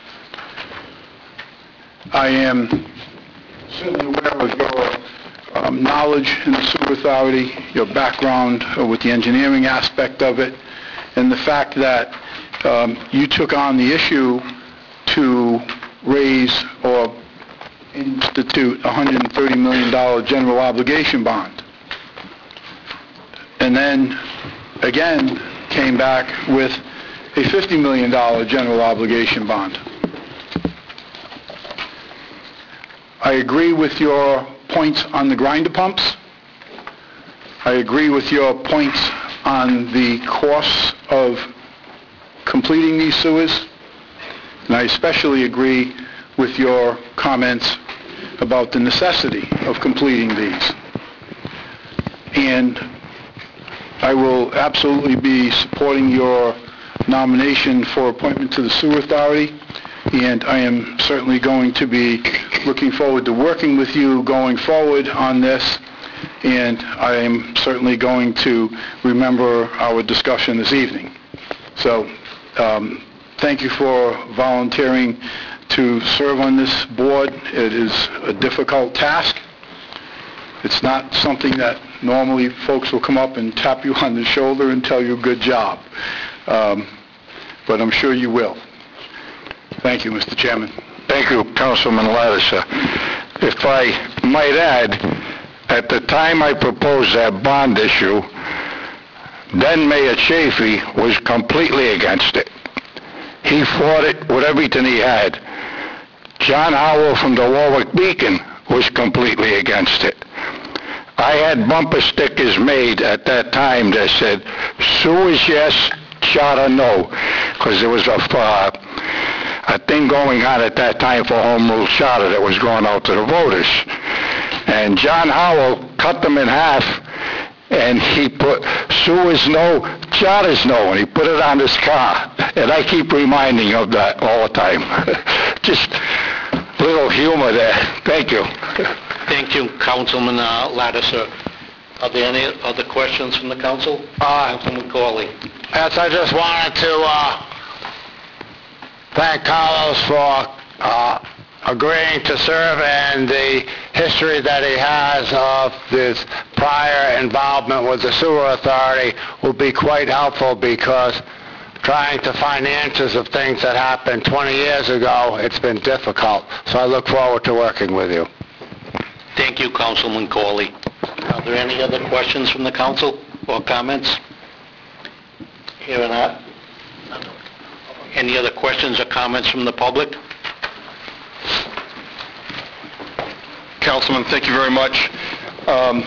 I am certainly aware of your um, knowledge in the Sewer Authority, your background uh, with the engineering aspect of it, and the fact that um, you took on the issue to raise or institute a one hundred thirty million dollars general obligation bond. And then, again, came back with a fifty million dollars general obligation bond. I agree with your points on the grinder pumps. I agree with your points on the costs of completing these sewers. And I especially agree with your comments about the necessity of completing these. And I will absolutely be supporting your nomination for appointment to the Sewer Authority, and I am certainly going to be looking forward to working with you going forward on this, and I am certainly going to remember our discussion this evening. So, um, thank you for volunteering to serve on this board. It is a difficult task. It's not something that normally folks will come up and tap you on the shoulder and tell you good job. Um, but I'm sure you will. Thank you, Mister Chairman. Thank you, Councilman Lattiser. If I might add, at the time I proposed that bond issue, then Mayor Chafee was completely against it. He fought it with everything he had. John Howell from the Warwick Beacon was completely against it. I had bumper stickers made at that time that said, sewers yes, charter no, because there was a, uh, a thing going on at that time for home rule charter that was going out to the voters. And John Howell cut them in half, and he put sewers no, charters no, and he put it on his car. And I keep reminding of that all the time. Just little humor there. Thank you. Thank you, Councilman uh, Lattiser. Are there any other questions from the council? Uh, Councilman Corley. Yes, I just wanted to uh, thank Carlos for uh, agreeing to serve, and the history that he has of his prior involvement with the sewer authority will be quite helpful, because trying to find answers of things that happened twenty years ago, it's been difficult. So I look forward to working with you. Thank you, Councilman Corley. Are there any other questions from the council or comments? Here or not? Any other questions or comments from the public? Councilman, thank you very much. Um,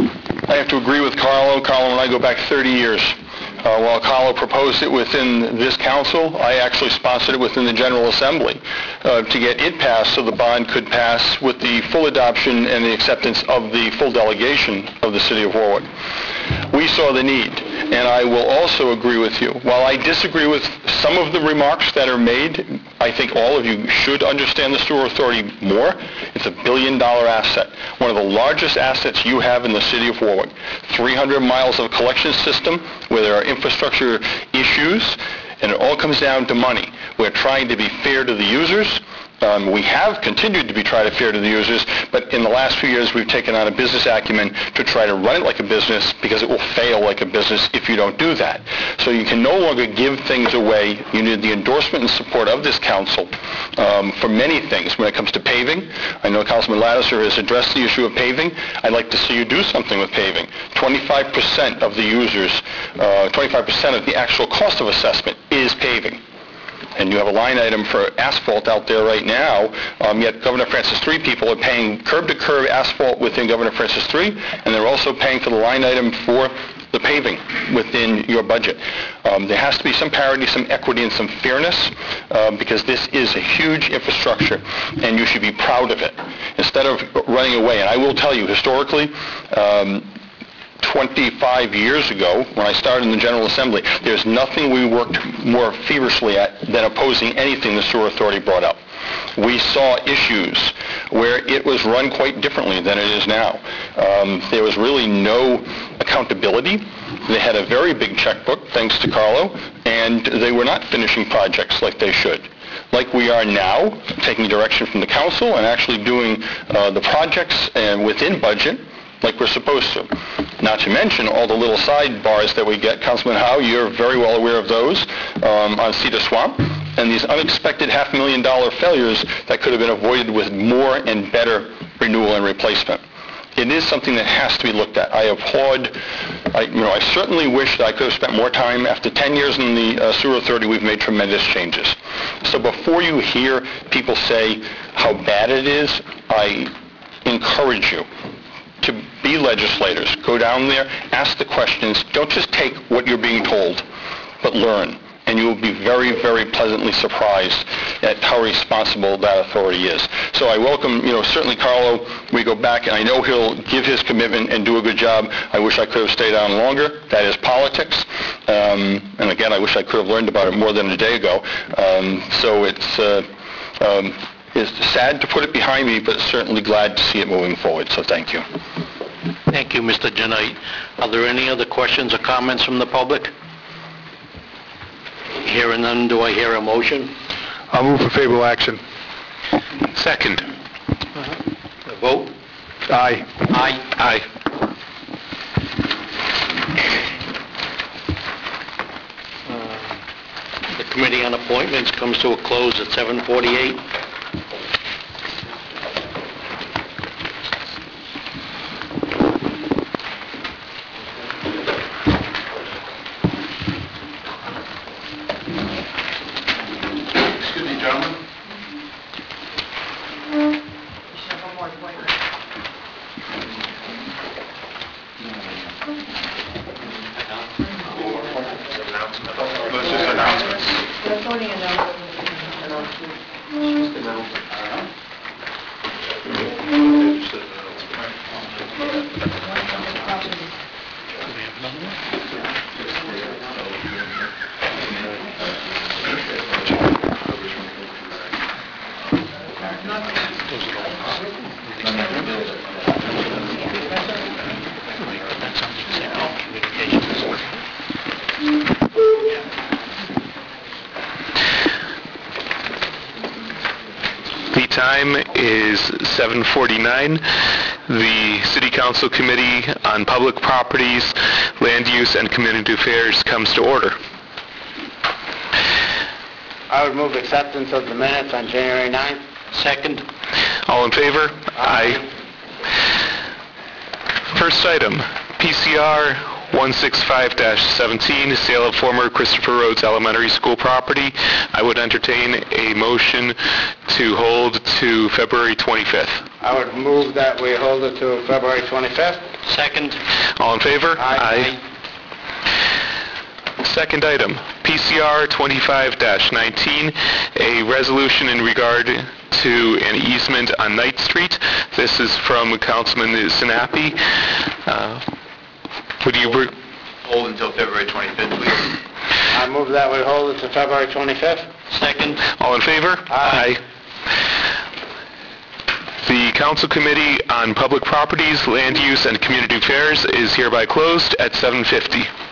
I have to agree with Carlo. Carlo and I go back thirty years. Uh, while Carlo proposed it within this council, I actually sponsored it within the General Assembly uh, to get it passed so the bond could pass with the full adoption and the acceptance of the full delegation of the City of Warwick. We saw the need, and I will also agree with you. While I disagree with some of the remarks that are made, I think all of you should understand the sewer authority more. It's a billion-dollar asset, one of the largest assets you have in the City of Warwick. three hundred miles of collection system where there are infrastructure issues, and it all comes down to money. We're trying to be fair to the users. Um, we have continued to be trying to fair to the users, but in the last few years we've taken on a business acumen to try to run it like a business, because it will fail like a business if you don't do that. So you can no longer give things away. You need the endorsement and support of this council um, for many things. When it comes to paving, I know Councilman Lattiser has addressed the issue of paving. I'd like to see you do something with paving. twenty-five percent of the users, uh, twenty-five percent of the actual cost of assessment is paving. And you have a line item for asphalt out there right now, um, yet Governor Francis three people are paying curb-to-curb asphalt within Governor Francis three, and they're also paying for the line item for the paving within your budget. Um, there has to be some parity, some equity, and some fairness, um, because this is a huge infrastructure, and you should be proud of it, instead of running away. And I will tell you, historically, um, twenty-five years ago, when I started in the General Assembly, there's nothing we worked more feverishly at than opposing anything the Sewer Authority brought up. We saw issues where it was run quite differently than it is now. Um, there was really no accountability. They had a very big checkbook, thanks to Carlo, and they were not finishing projects like they should. Like we are now, taking direction from the council and actually doing uh, the projects and within budget like we're supposed to. Not to mention all the little sidebars that we get. Councilman Howe, you're very well aware of those um, on Cedar Swamp, and these unexpected half million dollar failures that could have been avoided with more and better renewal and replacement. It is something that has to be looked at. I applaud, I, you know, I certainly wish that I could have spent more time. After ten years in the uh, Sewer Authority, we've made tremendous changes. So before you hear people say how bad it is, I encourage you to be legislators. Go down there, ask the questions. Don't just take what you're being told, but learn. And you will be very, very pleasantly surprised at how responsible that authority is. So I welcome, you know, certainly Carlo, we go back, and I know he'll give his commitment and do a good job. I wish I could have stayed on longer. That is politics. Um, and again, I wish I could have learned about it more than a day ago. Um, so it's... Uh, um, It's sad to put it behind me, but certainly glad to see it moving forward. So thank you. Thank you, Mister Genite. Are there any other questions or comments from the public? Hearing none, do I hear a motion? I'll move for favorable action. Second. The vote? Aye. Aye. Aye. The Committee on Appointments comes to a close at seven forty-eight. Those just announcements. That's only announcements. The time is seven forty-nine. The City Council Committee on Public Properties, Land Use, and Community Affairs comes to order. I would move acceptance of the minutes on January ninth. Second. All in favor? Aye. First item, P C R one sixty-five dash seventeen, sale of former Christopher Rhodes Elementary School property. I would entertain a motion to hold to February twenty-fifth. I would move that we hold it to February twenty-fifth. Second. All in favor? Aye. Aye. Second item, P C R twenty-five dash nineteen, a resolution in regard to an easement on Knight Street. This is from Councilman Sinapi. Uh, Would you... Re- Hold until February twenty-fifth, please. I move that we hold it to February twenty-fifth. Second. All in favor? Aye. The Council Committee on Public Properties, Land Use, and Community Affairs is hereby closed at seven fifty.